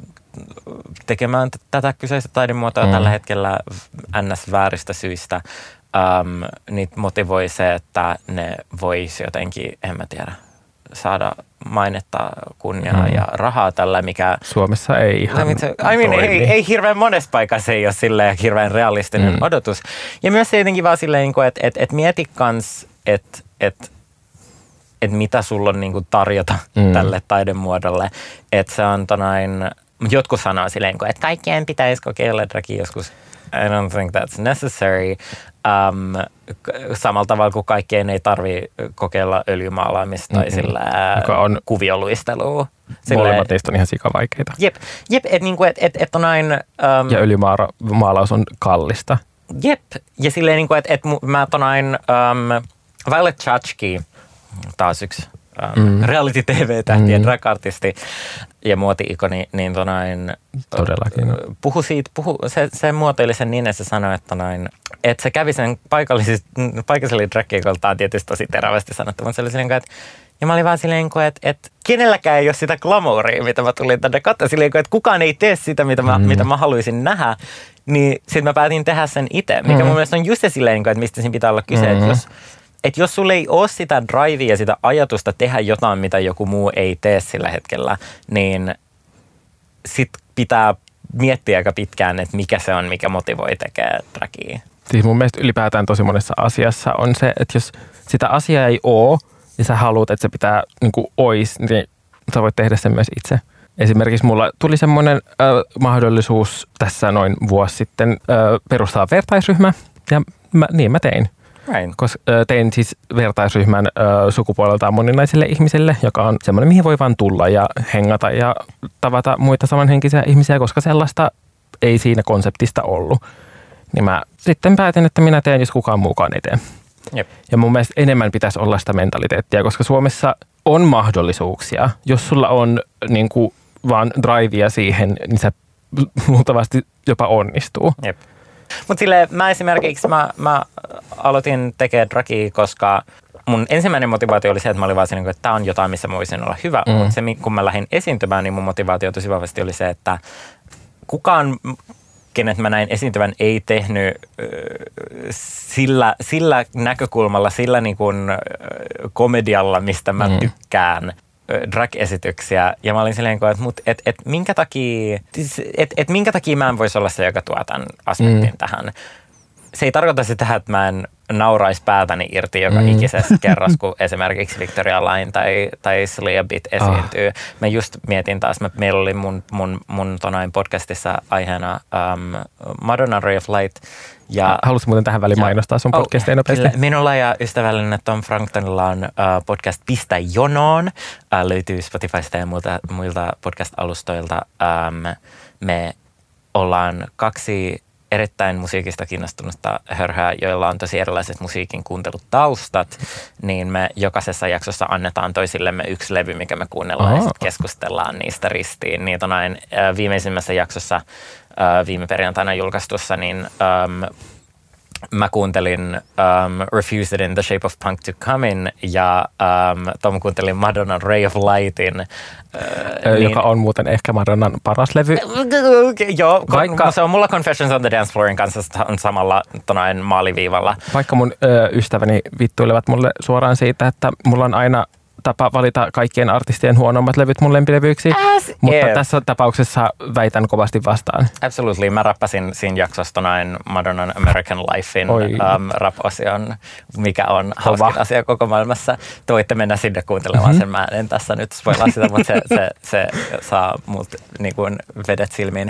tekemään tätä kyseistä taidemuotoa tällä hetkellä ns. Vääristä syistä. Niitä motivoi se, että ne vois jotenkin, en mä tiedä, saada mainetta, kunniaa ja rahaa tällä, mikä Suomessa ei ihan ei hirveän monessa paikassa ei ole silleen hirveän realistinen odotus. Ja myös se jotenkin vaan silleen, että mieti kans, että mitä sulla on niinku tarjota tälle taidemuodolle. Että se on jotkut sanoo silleen, että kaikkien pitäisi kokeilla dragia joskus. I don't think that's necessary. Samalla tavalla kuin kaikkien ei tarvitse kokeilla öljymaalaamista tai kuvioluistelua. Molemmat niistä on ihan sikavaikeita. Jep, että on aina. Ja öljymaalaus on kallista. Jep, ja silleen, että mä tonain Violet Chachki, taas yksi reality-tv-tähtien drag-artisti ja muoti-ikoni, niin todellakin. Se muotoili sen niin, että se sanoi, että se kävi sen paikalliselle drag-keikoltaan tietysti tosi terävästi sanottu, mutta se oli silleen, että ja mä olin vaan silleen, että kenelläkään ei ole sitä glamouria, mitä mä tulin tänne katsomaan, silleen, että kukaan ei tee sitä, mitä mä haluaisin nähdä, niin sitten mä päätin tehdä sen itse, mikä mun mielestä on just se silleen, että mistä siinä pitää olla kyse, että jos sulla ei ole sitä drivea ja sitä ajatusta tehdä jotain, mitä joku muu ei tee sillä hetkellä, niin sit pitää miettiä aika pitkään, että mikä se on, mikä motivoi tekee dragia. Siis mun mielestä ylipäätään tosi monessa asiassa on se, että jos sitä asiaa ei ole, ja sä haluat, että se pitää niin kuin ois, niin sä voit tehdä sen myös itse. Esimerkiksi mulla tuli semmoinen mahdollisuus tässä noin vuosi sitten perustaa vertaisryhmä, ja mä tein. Right. Koska tein siis vertaisryhmän sukupuoleltaan moninaisille ihmisille, joka on semmoinen, mihin voi vaan tulla ja hengata ja tavata muita samanhenkisiä ihmisiä, koska sellaista ei siinä konseptista ollut. Niin mä sitten päätin, että minä teen, jos kukaan muukaan ei tee. Jep. Ja mun mielestä enemmän pitäisi olla sitä mentaliteettia, koska Suomessa on mahdollisuuksia. Jos sulla on niin kuin vaan drivea siihen, niin se luultavasti jopa onnistuu. Jep. Mutta silleen mä esimerkiksi mä aloitin tekemään dragia, koska mun ensimmäinen motivaatio oli se, että mä olin vaan siinä, että tää on jotain, missä mä voisin olla hyvä. Mutta se, kun mä lähdin esiintymään, niin mun motivaatio tosi vahvasti oli se, että kukaan, kenet mä näin esiintyvän, ei tehnyt sillä näkökulmalla, sillä niin kuin komedialla, mistä mä tykkään drag-esityksiä. Ja mä olin silleen, että minkä takia mä en voisi olla se, joka tuo tämän aspektin tähän. Se ei tarkoita sitä, että mä en nauraisi päätäni irti joka ikisessä kerras, kun esimerkiksi Victoria Line tai Slia Bit esiintyy. Mä just mietin taas, meillä oli mun podcastissa aiheena Madonna Ray of Light. Haluaisin muuten tähän väliin mainostaa sun podcastia nopeasti? Minulla ja ystävällinen Tom Franktonilla on podcast Pistä jonoon. Löytyy Spotifysta ja muilta podcast-alustoilta. Me ollaan 2 erittäin musiikista kiinnostunutta hörhää, joilla on tosi erilaiset musiikin kuuntelutaustat, niin me jokaisessa jaksossa annetaan toisillemme 1 levy, mikä me kuunnellaan ja sitten keskustellaan niistä ristiin. Niitä on näin viimeisimmässä jaksossa viime perjantaina julkaistussa, niin mä kuuntelin Refused in the Shape of Punk to Come In ja Tom kuuntelin Madonnan Ray of Lightin. Joka on muuten ehkä Madonnan paras levy. Joo, se on mulla Confessions on the Dance Floorin kanssa on samalla maaliviivalla. Vaikka mun ystäväni vittuilevat mulle suoraan siitä, että mulla on aina tapa valita kaikkien artistien huonommat levyt mun lempilevyiksi, mutta tässä tapauksessa väitän kovasti vastaan. Absolutely. Mä rappasin siinä jaksosta Madonnan American Lifein rap-osion, mikä on hauskin asia koko maailmassa. Te voitte mennä sinne kuuntelemaan sen. Mä en tässä nyt spoilaa sitä, mutta se saa mut niin kuin vedet silmiin.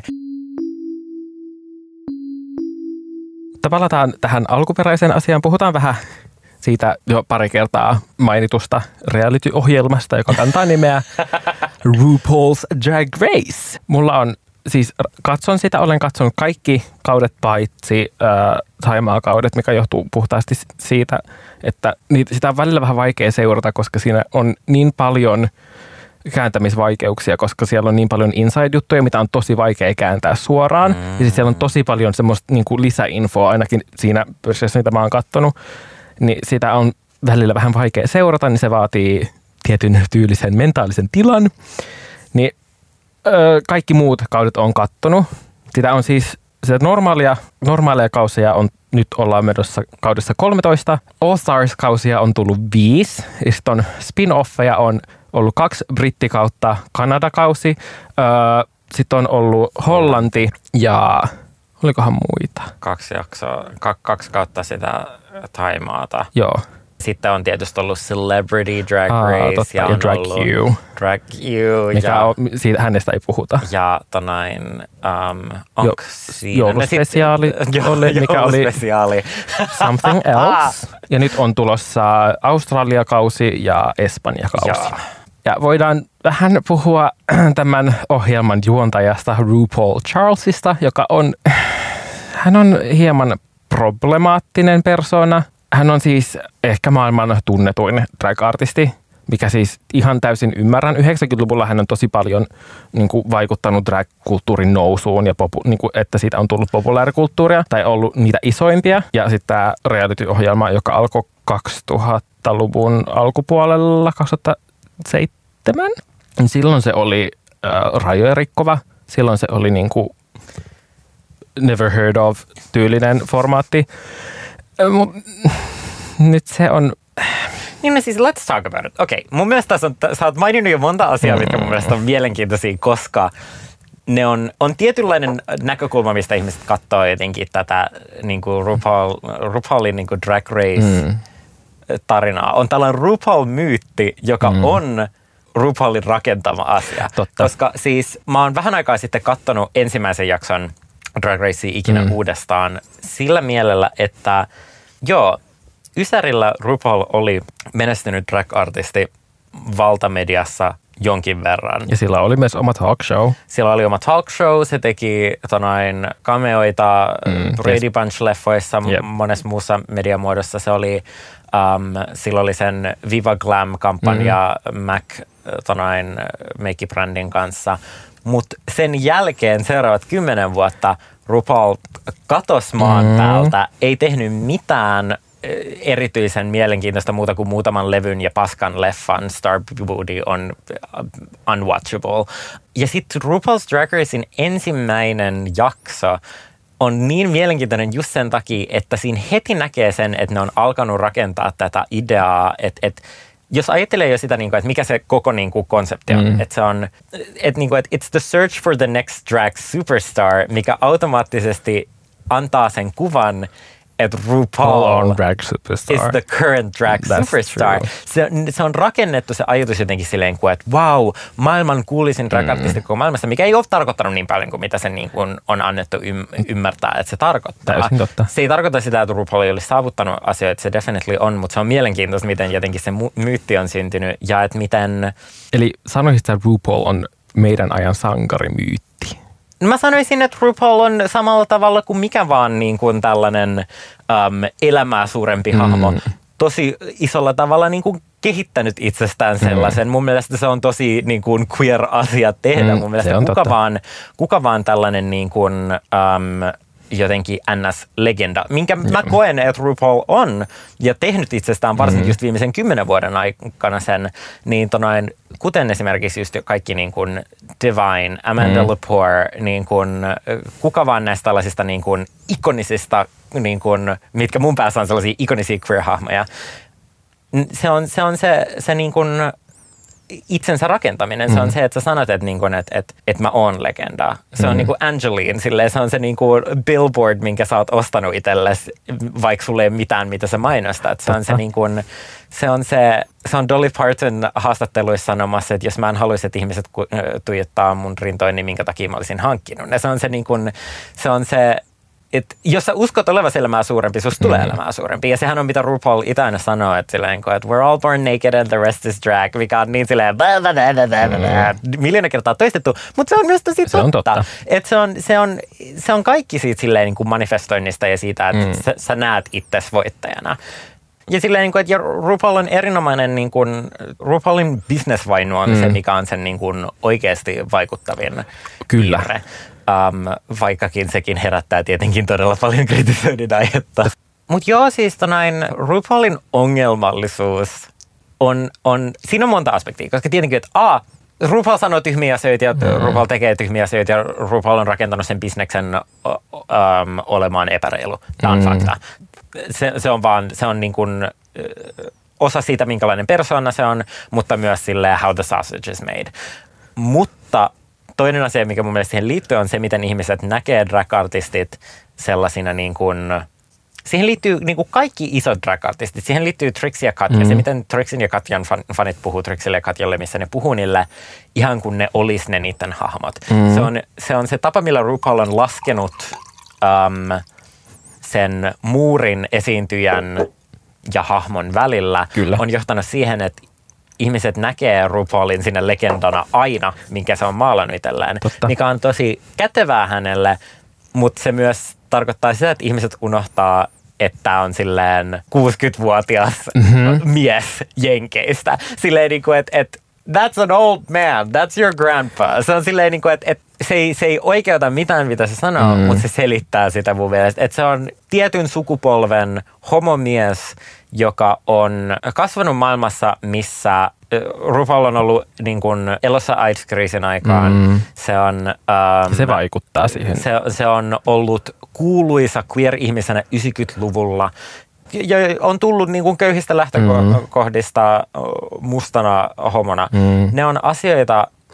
Palataan tähän alkuperäiseen asiaan. Puhutaan vähän siitä jo pari kertaa mainitusta reality-ohjelmasta, joka kantaa nimeä RuPaul's Drag Race. Mulla on, siis olen katsonut kaikki kaudet paitsi Thaimaa-kaudet, mikä johtuu puhtaasti siitä, että sitä on välillä vähän vaikea seurata, koska siinä on niin paljon kääntämisvaikeuksia, koska siellä on niin paljon inside-juttuja, mitä on tosi vaikea kääntää suoraan. Ja sitten siellä on tosi paljon semmoista niin kuin lisäinfoa, ainakin siinä pörssissä, mitä mä oon kattonut. Niin sitä on välillä vähän vaikea seurata, niin se vaatii tietyn tyylisen mentaalisen tilan. Niin kaikki muut kaudet on kattonut. Sitä on siis sitä normaaleja kausia on nyt ollaan menossa kaudessa 13. All Stars-kausia on tullut 5. Ja sitten on spin-offeja on ollut 2 brittikautta, Kanada-kausi. Sitten on ollut Hollanti ja olikohan muita? 2 jaksoa, 2 kautta sitä Thaimaata. Joo. Sitten on tietysti ollut Celebrity Drag Race totta, ja on Drag You. Mikä on, siitä hänestä ei puhuta. Ja jouluspesiaali mikä oli Something Else. Ja nyt on tulossa Australia-kausi ja Espanja-kausi. Ja voidaan vähän puhua tämän ohjelman juontajasta RuPaul Charlesista, joka hän on hieman problemaattinen persona. Hän on siis ehkä maailman tunnetuin drag-artisti, mikä siis ihan täysin ymmärrän. 90-luvulla hän on tosi paljon niin kuin, vaikuttanut drag-kulttuurin nousuun ja niin kuin, että siitä on tullut populaarikulttuuria tai ollut niitä isoimpia. Ja sitten tämä reality-ohjelma, joka alkoi 2000-luvun alkupuolella, 2007. Silloin se oli rajoja rikkova. Silloin se oli niin kuin never heard of -tyylinen formaatti. Nyt se on... Niin no siis let's talk about it. Okei, mun mielestä sä oot maininnut jo monta asiaa, mitkä mun mielestä on mielenkiintoisia, koska on tietynlainen näkökulma, mistä ihmiset katsoo jotenkin tätä niin kuin RuPaulin niin kuin Drag Race-tarinaa. On tällainen RuPaul-myytti, joka on RuPaulin rakentama asia. Totta. Koska siis mä oon vähän aikaa sitten katsonut ensimmäisen jakson Drag Racea ikinä uudestaan sillä mielellä, että joo, Ysärillä RuPaul oli menestynyt drag-artisti valtamediassa jonkin verran. Ja sillä oli myös oma talk show. Sillä oli oma talk show, se teki cameoita Brady Bunch-leffoissa, monessa muussa mediamuodossa. Se oli, sillä oli sen Viva Glam-kampanja Mac meikkibrändin kanssa. Mutta sen jälkeen seuraavat 10 vuotta RuPaul katosi maan päältä, ei tehnyt mitään erityisen mielenkiintoista muuta kuin muutaman levyn ja paskan leffan. Star Booty on unwatchable. Ja sitten RuPaul's Drag Racein ensimmäinen jakso on niin mielenkiintoinen just sen takia, että siinä heti näkee sen, että ne on alkanut rakentaa tätä ideaa, että jos ajattelee jo sitä, että mikä se koko konsepti on, että se on, että it's the search for the next drag superstar, mikä automaattisesti antaa sen kuvan, että RuPaul on drag superstar. Is the current drag That's superstar. Se on rakennettu se ajatus jotenkin silleen, että wow, maailman kuuluisin drag-artisti koko maailmassa, mikä ei ole tarkoittanut niin paljon kuin mitä se on annettu ymmärtää, että se tarkoittaa. Täysin totta. Se ei tarkoita sitä, että RuPaul ei olisi saavuttanut asioita, se definitely on, mutta se on mielenkiintoista, miten jotenkin se myytti on syntynyt ja että miten... Eli sanoisit, että RuPaul on meidän ajan sankarimyytti? Mä sanoisin, että RuPaul on samalla tavalla kuin mikä vaan niin kuin tällainen elämää suurempi hahmo. Tosi isolla tavalla niin kuin kehittänyt itsestään sellaisen. Mun mielestä se on tosi niin kuin queer-asia tehdä. Mun mielestä kuka vaan tällainen niin kuin, jotenkin NS-legenda, minkä mä koen, että RuPaul on ja tehnyt itsestään varsinkin just viimeisen 10 vuoden aikana sen, niin kuten esimerkiksi just kaikki niin kuin Divine, Amanda Lepore, niin kuin, kuka vaan näistä tällaisista niin kuin ikonisista, niin kuin, mitkä mun päässä on sellaisia ikonisia queer-hahmoja. Se on se niin kuin itsensä rakentaminen. Se on se, että sä sanot, että mä oon legenda. Se on niin kuin Angeline, silleen, se on se niin kuin billboard, minkä sä oot ostanut itsellesi, vaikka sulle ei ole mitään, mitä sä mainostat. Se on se niin kuin, se on Dolly Parton haastatteluissa sanomassa, että jos mä en haluaisi, että ihmiset tuijottaa mun rintoin, niin minkä takia mä olisin hankkinut. Ja se on se niin kuin, että jos sä uskot olevasi elämää suurempi, susta tulee elämää suurempi. Ja sehän on mitä RuPaul itse aina sanoo, että we're all born naked and the rest is drag, mikä on niin silleen miljoona kertaa toistettu, mutta se on myös tosi totta. Että se on kaikki siitä silleen niin kuin manifestoinnista ja siitä, että sä näet itsesi voittajana. Ja silleen, niin kuin, että RuPaul on erinomainen, niin kuin, RuPaulin business-vainu on se, mikä on sen niin kuin oikeasti vaikuttavin piirre. Vaikkakin sekin herättää tietenkin todella paljon kritisoinnin aihetta. Mutta joo, siis RuPaulin ongelmallisuus on, siinä on monta aspektia, koska tietenkin, että RuPaul sanoo tyhmiä asioita ja RuPaul tekee tyhmiä asioita ja RuPaul on rakentanut sen bisneksen olemaan epäreilu. Tämä on fakta. Se on niin kuin osa siitä, minkälainen persoona se on, mutta myös silleen how the sausage is made. Mutta toinen asia, mikä mun mielestä siihen liittyy, on se, miten ihmiset näkee drag-artistit sellaisina niin kuin, siihen liittyy niin kuin kaikki isot drag-artistit. Siihen liittyy Trixie ja Katja. Se, miten Trixin ja Katjan fanit puhuu Trixille ja Katjalle, missä ne puhuu niille ihan kuin ne olis ne niiden hahmot. Se on se tapa, millä RuPaul on laskenut sen muurin esiintyjän ja hahmon välillä. Kyllä. On johtanut siihen, että ihmiset näkee RuPaulin sinne legendana aina, minkä se on maalannut itselleen, mikä on tosi kätevää hänelle, mutta se myös tarkoittaa sitä, että ihmiset unohtaa, että on silleen 60-vuotias mies Jenkeistä. Silleen niin kuin, että that's an old man, that's your grandpa. Se on silleen niin kuin, että se ei oikeuta mitään, mitä se sanoo, mutta se selittää sitä mun mielestä. Että se on tietyn sukupolven homomies, joka on kasvanut maailmassa, missä RuPaul on ollut niin kuin elossa AIDS-kriisin aikaan. Se vaikuttaa siihen. Se on ollut kuuluisa queer-ihmisenä 90-luvulla. Ja on tullut niin kuin köyhistä lähtökohdista mustana homona. Ne on asioita,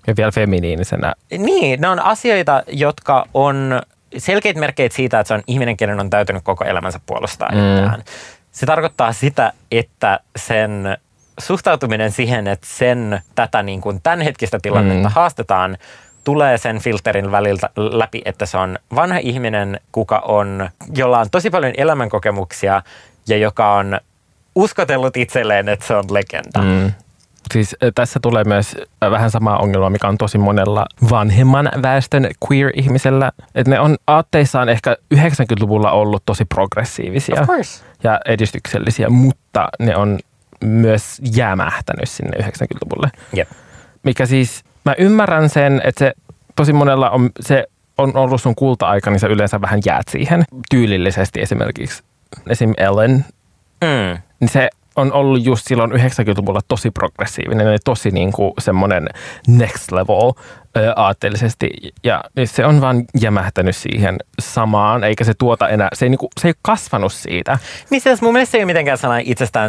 Ja vielä feminiinisenä. Niin, ne on asioita, jotka on selkeitä merkkejä siitä, että se on ihminen, kenen on täytynyt koko elämänsä puolustaa itseään. Se tarkoittaa sitä, että sen suhtautuminen siihen, että tätä niin kuin tämänhetkistä tilannetta haastetaan, tulee sen filterin väliltä läpi, että se on vanha ihminen, jolla on tosi paljon elämänkokemuksia ja joka on uskotellut itselleen, että se on legenda. Siis tässä tulee myös vähän sama ongelma, mikä on tosi monella vanhemman väestön queer-ihmisellä. Että ne on aatteissaan ehkä 90-luvulla ollut tosi progressiivisia ja edistyksellisiä, mutta ne on myös jämähtänyt sinne 90-luvulle. Yep. Mikä siis, mä ymmärrän sen, että se tosi monella se on ollut sun kulta-aika, niin sä yleensä vähän jäät siihen tyylillisesti esimerkiksi. Esim. Ellen, niin se on ollut just silloin 90-luvulla tosi progressiivinen ja tosi niinku semmoinen next level aatteellisesti. Ja se on vaan jämähtänyt siihen samaan, eikä se tuota enää, se ei ole kasvanut siitä. Niin siis mun mielestä se ei ole mitenkään sellainen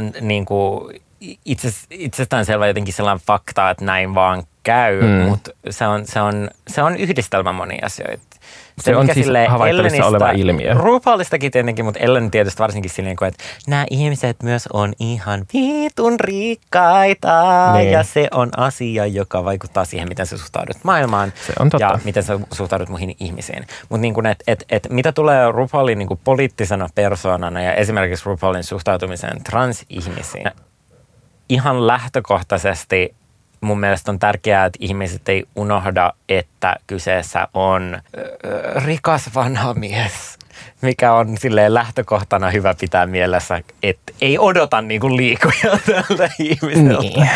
itsestään selvä jotenkin sellainen fakta, että näin vaan käy, mutta se on yhdistelmä monia asioita. Se on siis havaittavissa oleva ilmiö. RuPaulistakin tietenkin, mutta Ellen tietysti varsinkin silleen, että nämä ihmiset myös on ihan vitun rikkaita. Niin. Ja se on asia, joka vaikuttaa siihen, miten sä suhtaudut maailmaan. Se on totta. Ja miten sä suhtaudut muihin ihmisiin. Mutta niin mitä tulee RuPaulin niin poliittisena persoonana ja esimerkiksi RuPaulin suhtautumiseen transihmisiin, ihan lähtökohtaisesti mun mielestä on tärkeää, että ihmiset ei unohda, että kyseessä on rikas vanha mies, mikä on silleen lähtökohtana hyvä pitää mielessä, että ei odota niinku liikoja tältä ihmiseltä. Niin.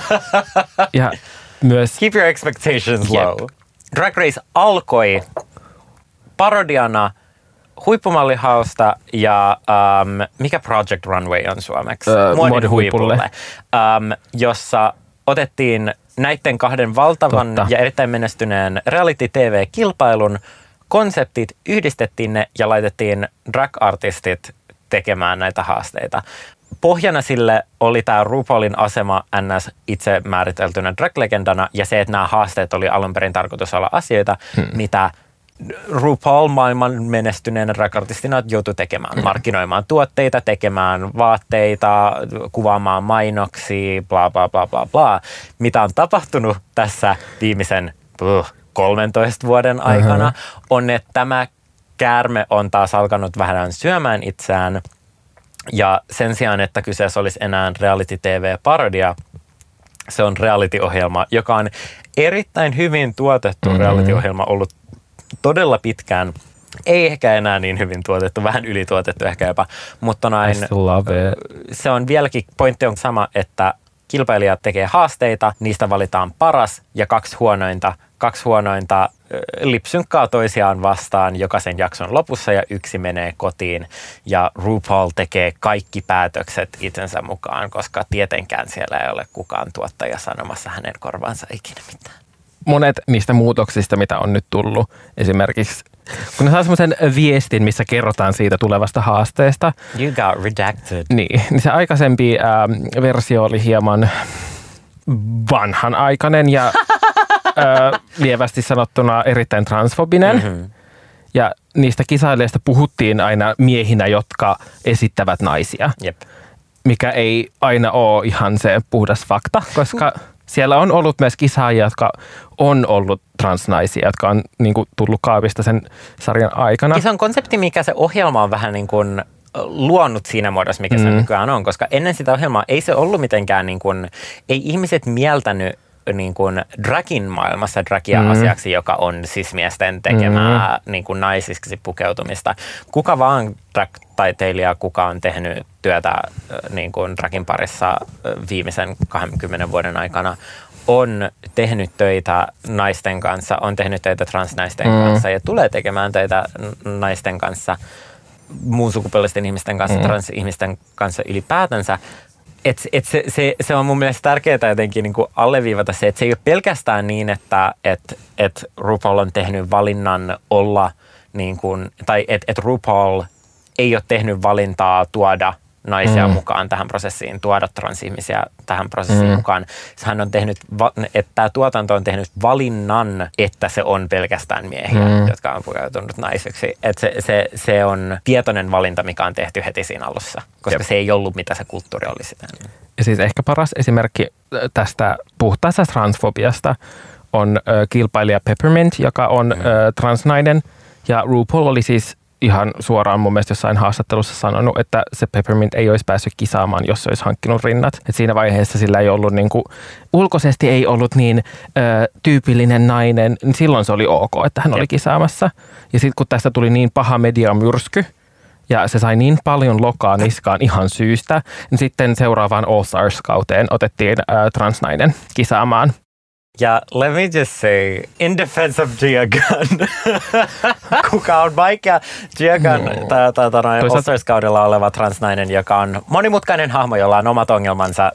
Ja myös keep your expectations low. Drag Race alkoi parodiana Huippumallihausta ja mikä Project Runway on suomeksi? Muodin huipulle. Jossa otettiin näiden kahden valtavan ja erittäin menestyneen reality-tv-kilpailun konseptit, yhdistettiin ne ja laitettiin drag-artistit tekemään näitä haasteita. Pohjana sille oli tämä RuPaulin asema NS itse määriteltynä drag-legendana ja se, että nämä haasteet oli alun perin tarkoitus olla asioita, mitä RuPaul maailman menestyneenä drag-artistina joutui tekemään. Markkinoimaan tuotteita, tekemään vaatteita, kuvaamaan mainoksia, bla bla bla bla bla. Mitä on tapahtunut tässä viimeisen 13 vuoden aikana, on, että tämä käärme on taas alkanut vähän syömään itseään. Ja sen sijaan, että kyseessä olisi enää reality-tv-parodia, se on reality-ohjelma, joka on erittäin hyvin tuotettu reality-ohjelma ollut todella pitkään. Ei ehkä enää niin hyvin tuotettu, vähän ylituotettu ehkä jopa, mutta se on vieläkin, pointti on sama, että kilpailijat tekee haasteita, niistä valitaan paras ja kaksi huonointa lipsynkkaa toisiaan vastaan jokaisen jakson lopussa ja yksi menee kotiin ja RuPaul tekee kaikki päätökset itsensä mukaan, koska tietenkään siellä ei ole kukaan tuottaja sanomassa hänen korvaansa ikinä mitään. Monet niistä muutoksista, mitä on nyt tullut, esimerkiksi kun ne saa semmoisen viestin, missä kerrotaan siitä tulevasta haasteesta. You got redacted. Niin se aikaisempi versio oli hieman vanhanaikainen ja lievästi sanottuna erittäin transfobinen. Ja niistä kisailijista puhuttiin aina miehinä, jotka esittävät naisia. Jep. Mikä ei aina ole ihan se puhdas fakta, koska siellä on ollut myös kisaajia, jotka on ollut transnaisia, jotka on niin kuin, tullut kaapista sen sarjan aikana. Ja se on konsepti, mikä se ohjelma on vähän niin kuin luonut siinä muodossa, mikä se nykyään on, koska ennen sitä ohjelmaa ei se ollut mitenkään, niin kuin, ei ihmiset mieltänyt niin kuin dragin maailmassa dragia asiaksi, joka on cis-miesten tekemää niin kuin naisiksi pukeutumista. Kuka vaan drag-taiteilija, kuka on tehnyt työtä niin kuin dragin parissa viimeisen 20 vuoden aikana, on tehnyt töitä naisten kanssa, on tehnyt töitä transnaisten kanssa ja tulee tekemään töitä naisten kanssa, muun sukupuolisten ihmisten kanssa, transihmisten kanssa ylipäätänsä. Se on mun mielestä tärkeää jotenkin niin kuin alleviivata se, että se ei ole pelkästään niin, että RuPaul on tehnyt valinnan olla, niin kuin, tai että RuPaul ei ole tehnyt valintaa tuoda naisia mukaan tähän prosessiin, tuoda transihmisiä tähän prosessiin mukaan. Hän on tehnyt, että tämä tuotanto on tehnyt valinnan, että se on pelkästään miehiä, jotka on pukeutunut naisiksi. Että se on tietoinen valinta, mikä on tehty heti siinä alussa, koska se ei ollut, mitä se kulttuuri oli sitä. Ja siis ehkä paras esimerkki tästä puhtaasta transfobiasta on kilpailija Peppermint, joka on transnainen. Ja RuPaul oli siis ihan suoraan mun mielestä jossain haastattelussa sanonut, että se Peppermint ei olisi päässyt kisaamaan, jos se olisi hankkinut rinnat. Et siinä vaiheessa sillä ei ollut ulkoisesti ei ollut niin tyypillinen nainen, niin silloin se oli ok, että hän oli kisaamassa. Ja sitten kun tästä tuli niin paha mediamyrsky, ja se sai niin paljon lokaa niskaan ihan syystä, niin sitten seuraavaan All Stars-kauteen otettiin transnainen kisaamaan. Ja let me just say, in defense of Gia Gunn, kuka on vaikea Gia Gunn, All Stars-kaudella oleva transnainen, joka on monimutkainen hahmo, jolla on omat ongelmansa,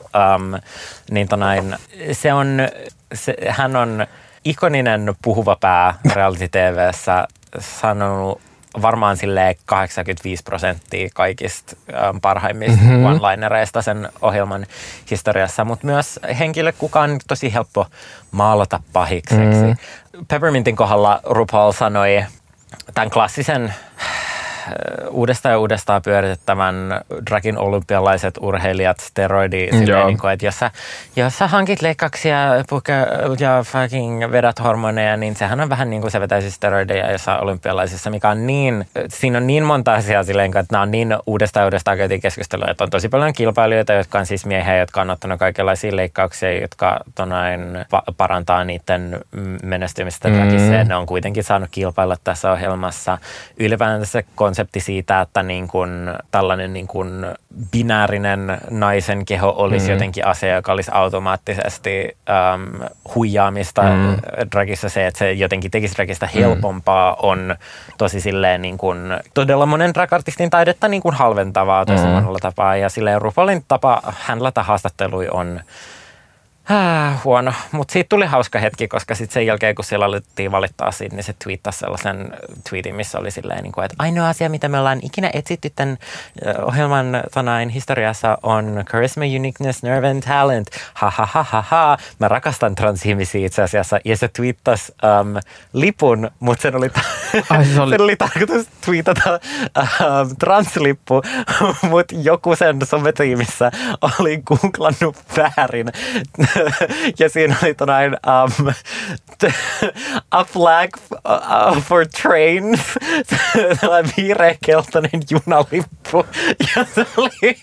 hän on ikoninen puhuva pää reality-tv:ssä, sanonut varmaan silleen 85% kaikista parhaimmista one-linereista sen ohjelman historiassa, mutta myös henkilö, kuka on tosi helppo maalata pahikseksi. Peppermintin kohdalla RuPaul sanoi tämän klassisen uudestaan ja uudestaan pyöritettävän dragin olympialaiset urheilijat steroidi, että jos sä hankit leikkauksia ja fucking vedät hormoneja, niin sehän on vähän niin kuin se vetäisi steroideja jossain olympialaisissa, mikä on siinä on niin monta asiaa silleen, että nämä on niin uudestaan ja uudestaan käytiin keskustelua, että on tosi paljon kilpailijoita, jotka on siis miehiä, jotka on ottanut kaikenlaisia leikkauksia, jotka parantaa niiden menestymistä dragissa, ja ne on kuitenkin saanut kilpailla tässä ohjelmassa. Ylipäätään se konsepti siitä, että niin kuin tällainen niin kuin binäärinen naisen keho olisi jotenkin asia, joka olisi automaattisesti huijaamista dragissa. Se, että se jotenkin tekisi dragista helpompaa, on tosi silleen niin kuin todella monen drag-artistin taidetta niin kuin halventavaa tosi monella tapaa. Ja silleen RuPaulin tapa handlata haastattelui on huono, mutta siitä tuli hauska hetki, koska sitten sen jälkeen, kun siellä alettiin valittaa siitä, niin se twiittasi sellaisen tweetin, missä oli silleen, että ainoa asia, mitä me ollaan ikinä etsitty tämän ohjelman historiassa on charisma, uniqueness, nerve and talent. Ha ha ha ha ha. Mä rakastan transihmisiä itse asiassa. Ja se twiittasi lipun, mutta sen oli tarkoitus twiitata translippu, mutta joku sen sometiimissä oli googlannut väärin. Ja siinä oli a flag for trains, sellainen vihreä-keltainen junalippu. Ja se oli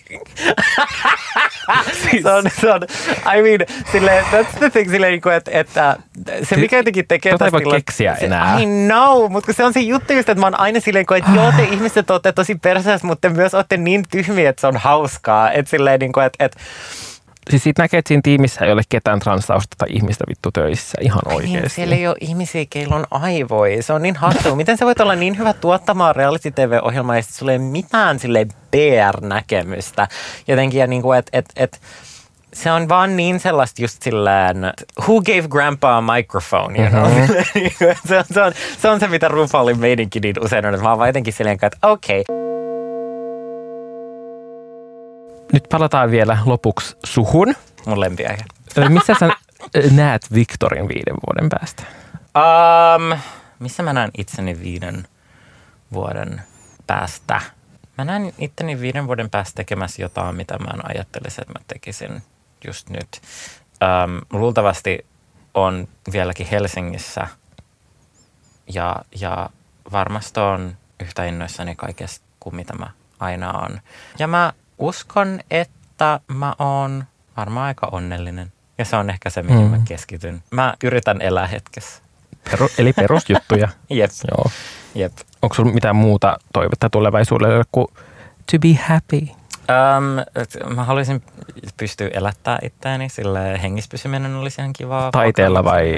I mean, silleen, that's the thing, silleen, että se mikä jotenkin tekee tästä ei voi keksiä enää. I know, mutta se on se juttu just, että mä oon aina silleen, että joo, te ihmiset ootte tosi perseässä, mutta te myös ootte niin tyhmiä, että se on hauskaa. Että silleen, että siis siitä näkee, että siinä tiimissä ei ole ketään transtaustasta ihmistä vittu töissä ihan oikeasti. Niin, siellä ei ole ihmisiä, keillä on aivoja. Se on niin hassua. Miten sä voit olla niin hyvä tuottamaan reality-tv-ohjelmaa ja sitten sulla ei ole mitään silleen BR-näkemystä. Jotenkin, ja niin kuin, että se on vaan niin sellaista just silleen, who gave grandpa a microphone, you know? Se on se, mitä RuPaulin meidänkin niin usein on. Mä oon vaan jotenkin silleen, että okei. Nyt palataan vielä lopuksi suhun. Mun lempiaihe. Missä sä näet Victorin 5 vuoden päästä? Missä mä näen itseni 5 vuoden päästä? Mä näen itteni 5 vuoden päästä tekemässä jotain, mitä mä en ajattelisin, että mä tekisin just nyt. Luultavasti on vieläkin Helsingissä ja varmasti on yhtä innoissani kaikesta kuin mitä mä aina on. Ja mä uskon, että mä oon varmaan aika onnellinen. Ja se on ehkä se, mihin mä keskityn. Mä yritän elää hetkessä. Eli perusjuttuja. Jep. Joo. Jep. Onko sulla mitään muuta toivetta tulevaisuudelle kuin to be happy? Mä haluaisin pystyä elättämään itseäni, sillä hengissä pysyminen olisi ihan kivaa. Taiteella vai?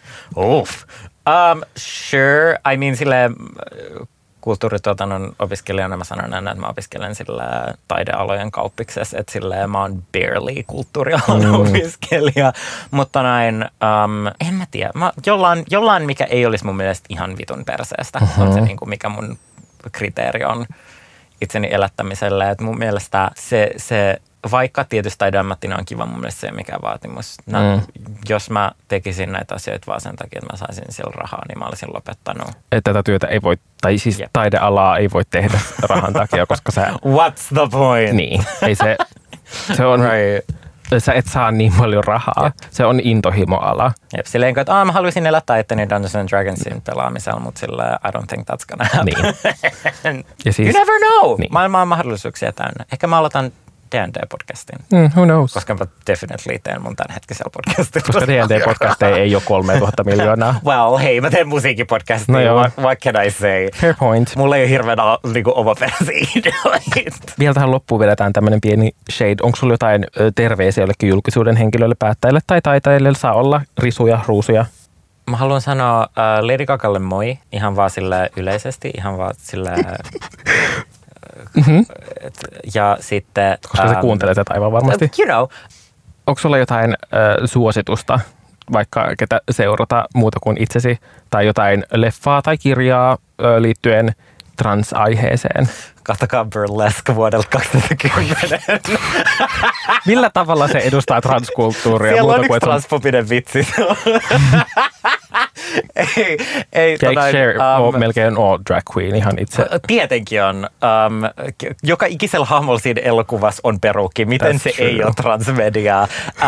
Sure. I mean, silleen kulttuurituotannon opiskelijana mä sanon aina, että mä opiskelen sillä taidealojen kauppiksessa, että sillä mä oon barely kulttuurialan opiskelija, mutta näin, en mä tiedä, jollain mikä ei olisi mun mielestä ihan vitun perseestä, on se niin kuin mikä mun kriteeri on itseni elättämiselle. Et mun mielestä se vaikka tietysti taideammattina on kiva, mun mielestä se ei ole mikään vaatimus. Jos mä tekisin näitä asioita vaan sen takia, että mä saisin sillä rahaa, niin mä olisin lopettanut. Että tätä työtä ei voi, tai siis taidealaa ei voi tehdä rahan takia, koska sä... What's the point? Niin, ei se on... Right. Sä et saa niin paljon rahaa. Se on intohimoala. Jep, silleen, että mä haluaisin elättää itteni Dungeons & Dragonsin pelaamisella, mutta sillä I don't think that's gonna happen. Niin. Ja siis, you never know! Niin. Maailma on mahdollisuuksia täynnä. Ehkä mä aloitan D&D-podcastin. Who knows? Koska mä definitely teen mun tämänhetkisellä podcastilla. Koska D&D-podcast ei ole 3000 miljoonaa. Well, hei, mä teen musiikkipodcastia. No what can I say? Fair point. Mulla ei ole hirveän omaperäisiä ideoita. Vielä tähän loppuun vedetään tämmöinen pieni shade. Onko sulla jotain terveisiä jollekin julkisuuden henkilölle, päättäjille tai taiteilijoille? Saa olla risuja, ruusuja. Mä haluan sanoa Lady Gagalle moi. Ihan vaan sille yleisesti. Ihan vaan sille... Ja sitten... Koska sä kuuntelet sitä aivan varmasti. You know. Onko sulla jotain suositusta, vaikka ketä seurata muuta kuin itsesi, tai jotain leffaa tai kirjaa liittyen trans-aiheeseen? Katsokaa Burlesque vuodelta 2010. Millä tavalla se edustaa transkulttuuria? Siellä on yksi transfobinen vitsi. Jake Cher melkein on drag queen ihan itse. Tietenkin on. Joka ikisellä hahmolla siinä elokuvassa on peruukki. Miten se ei ole transmediaa?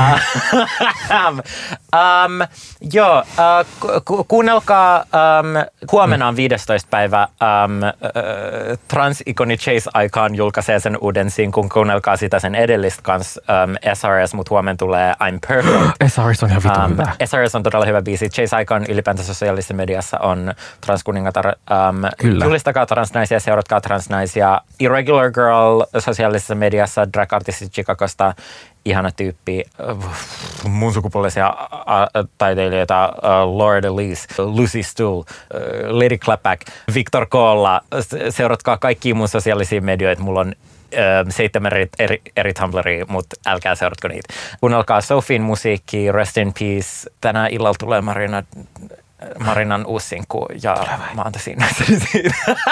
Kuunnelkaa. Huomenna on 15. päivä. Transikoni Chase Icon julkaisee sen uuden sinkun. Kuunnelkaa sitä sen edellistä kanssa. SRS, mutta huomenna tulee I'm Perfect. SRS on ihan vitun hyvä. SRS on todella hyvä biisi. Chase Icon ylipäänsä sosiaalisessa mediassa on transkuningatar. Julistakaa transnaisia, seuratkaa transnaisia. Irregular Girl sosiaalisessa mediassa, drag-artisti Chicagosta, ihana tyyppi. Mun sukupuolisia taiteilijoita, Laura Delise, Lucy Stool, Lady Clapback, Victor Kolla. Seuratkaa kaikkia mun sosiaalisia medioita. Mulla on 7 eri Tumblria, mutta älkää seuratko niitä. Kuunnelkaa Sofien musiikki, Rest in Peace. Tänään illalla tulee Marinan uusi sinkku ja mä antaisin siitä.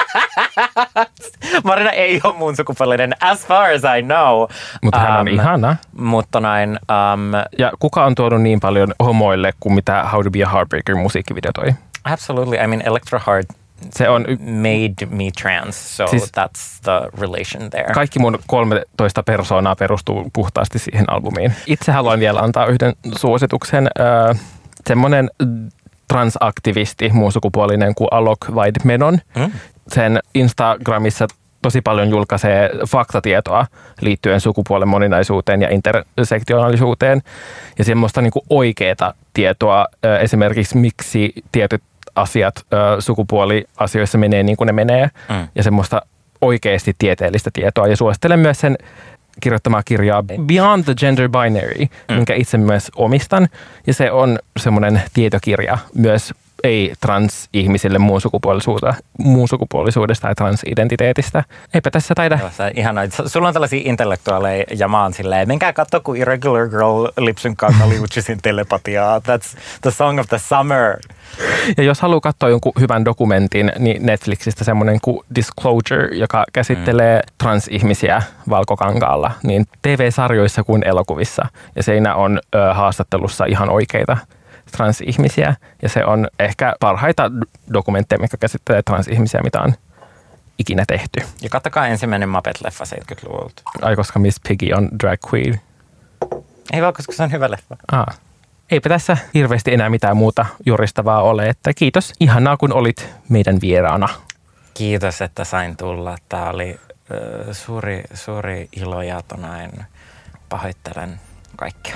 Marina ei ole mun sukupuolinen, as far as I know. Mutta hän on ihana. Mutta näin. Ja kuka on tuonut niin paljon homoille kuin mitä How to be a Heartbreaker -musiikkivideo toi? Absolutely. I mean, Electro Heart se on made me trans, so siis that's the relation there. Kaikki mun 13 persoonaa perustuu puhtaasti siihen albumiin. Itse haluan vielä antaa yhden suosituksen. Semmoinen transaktivisti, muun sukupuolinen kuin Alok Vaid-Menon. Sen Instagramissa tosi paljon julkaisee faktatietoa liittyen sukupuolen moninaisuuteen ja intersektionaalisuuteen. Ja semmoista niin kuin oikeaa tietoa, esimerkiksi miksi tietyt asiat sukupuoliasioissa menee niin kuin ne menee. Ja semmoista oikeasti tieteellistä tietoa. Ja suosittelen myös sen kirjoittamaa kirjaa Beyond the Gender Binary, minkä itse myös omistan. Ja se on semmoinen tietokirja myös ei-trans-ihmisille muun sukupuolisuudesta tai transidentiteetistä. Eipä tässä taida. Ihanaa. Sulla on tällaisia intellektuaaleja ja mä oon silleen, menkää katso, kun Irregular Girl lipsynkkaa Kaliuchisin telepatiaa. That's the song of the summer. Ja jos haluaa katsoa jonkun hyvän dokumentin, niin Netflixistä semmoinen kuin Disclosure, joka käsittelee transihmisiä valkokankaalla, niin TV-sarjoissa kuin elokuvissa. Ja siinä on haastattelussa ihan oikeita transihmisiä. Ja se on ehkä parhaita dokumentteja, mikä käsittelee transihmisiä, mitä on ikinä tehty. Ja katsokaa ensimmäinen Muppet-leffa 70-luvulta. Ai, koska Miss Piggy on drag queen. Ei vaan, koska se on hyvä leffa. Eipä tässä hirveästi enää mitään muuta juristavaa ole, että kiitos. Ihanaa, kun olit meidän vieraana. Kiitos, että sain tulla. Tämä oli suuri ilo ja pahoittelen kaikkea.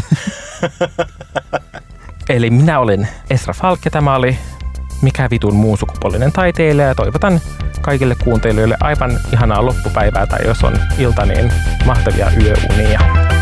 Eli minä olen Esra Falk ja tämä oli Mikä vitun muun sukupuolinen taiteilija ja toivotan kaikille kuuntelijoille aivan ihanaa loppupäivää tai jos on ilta, niin mahtavia yöunia.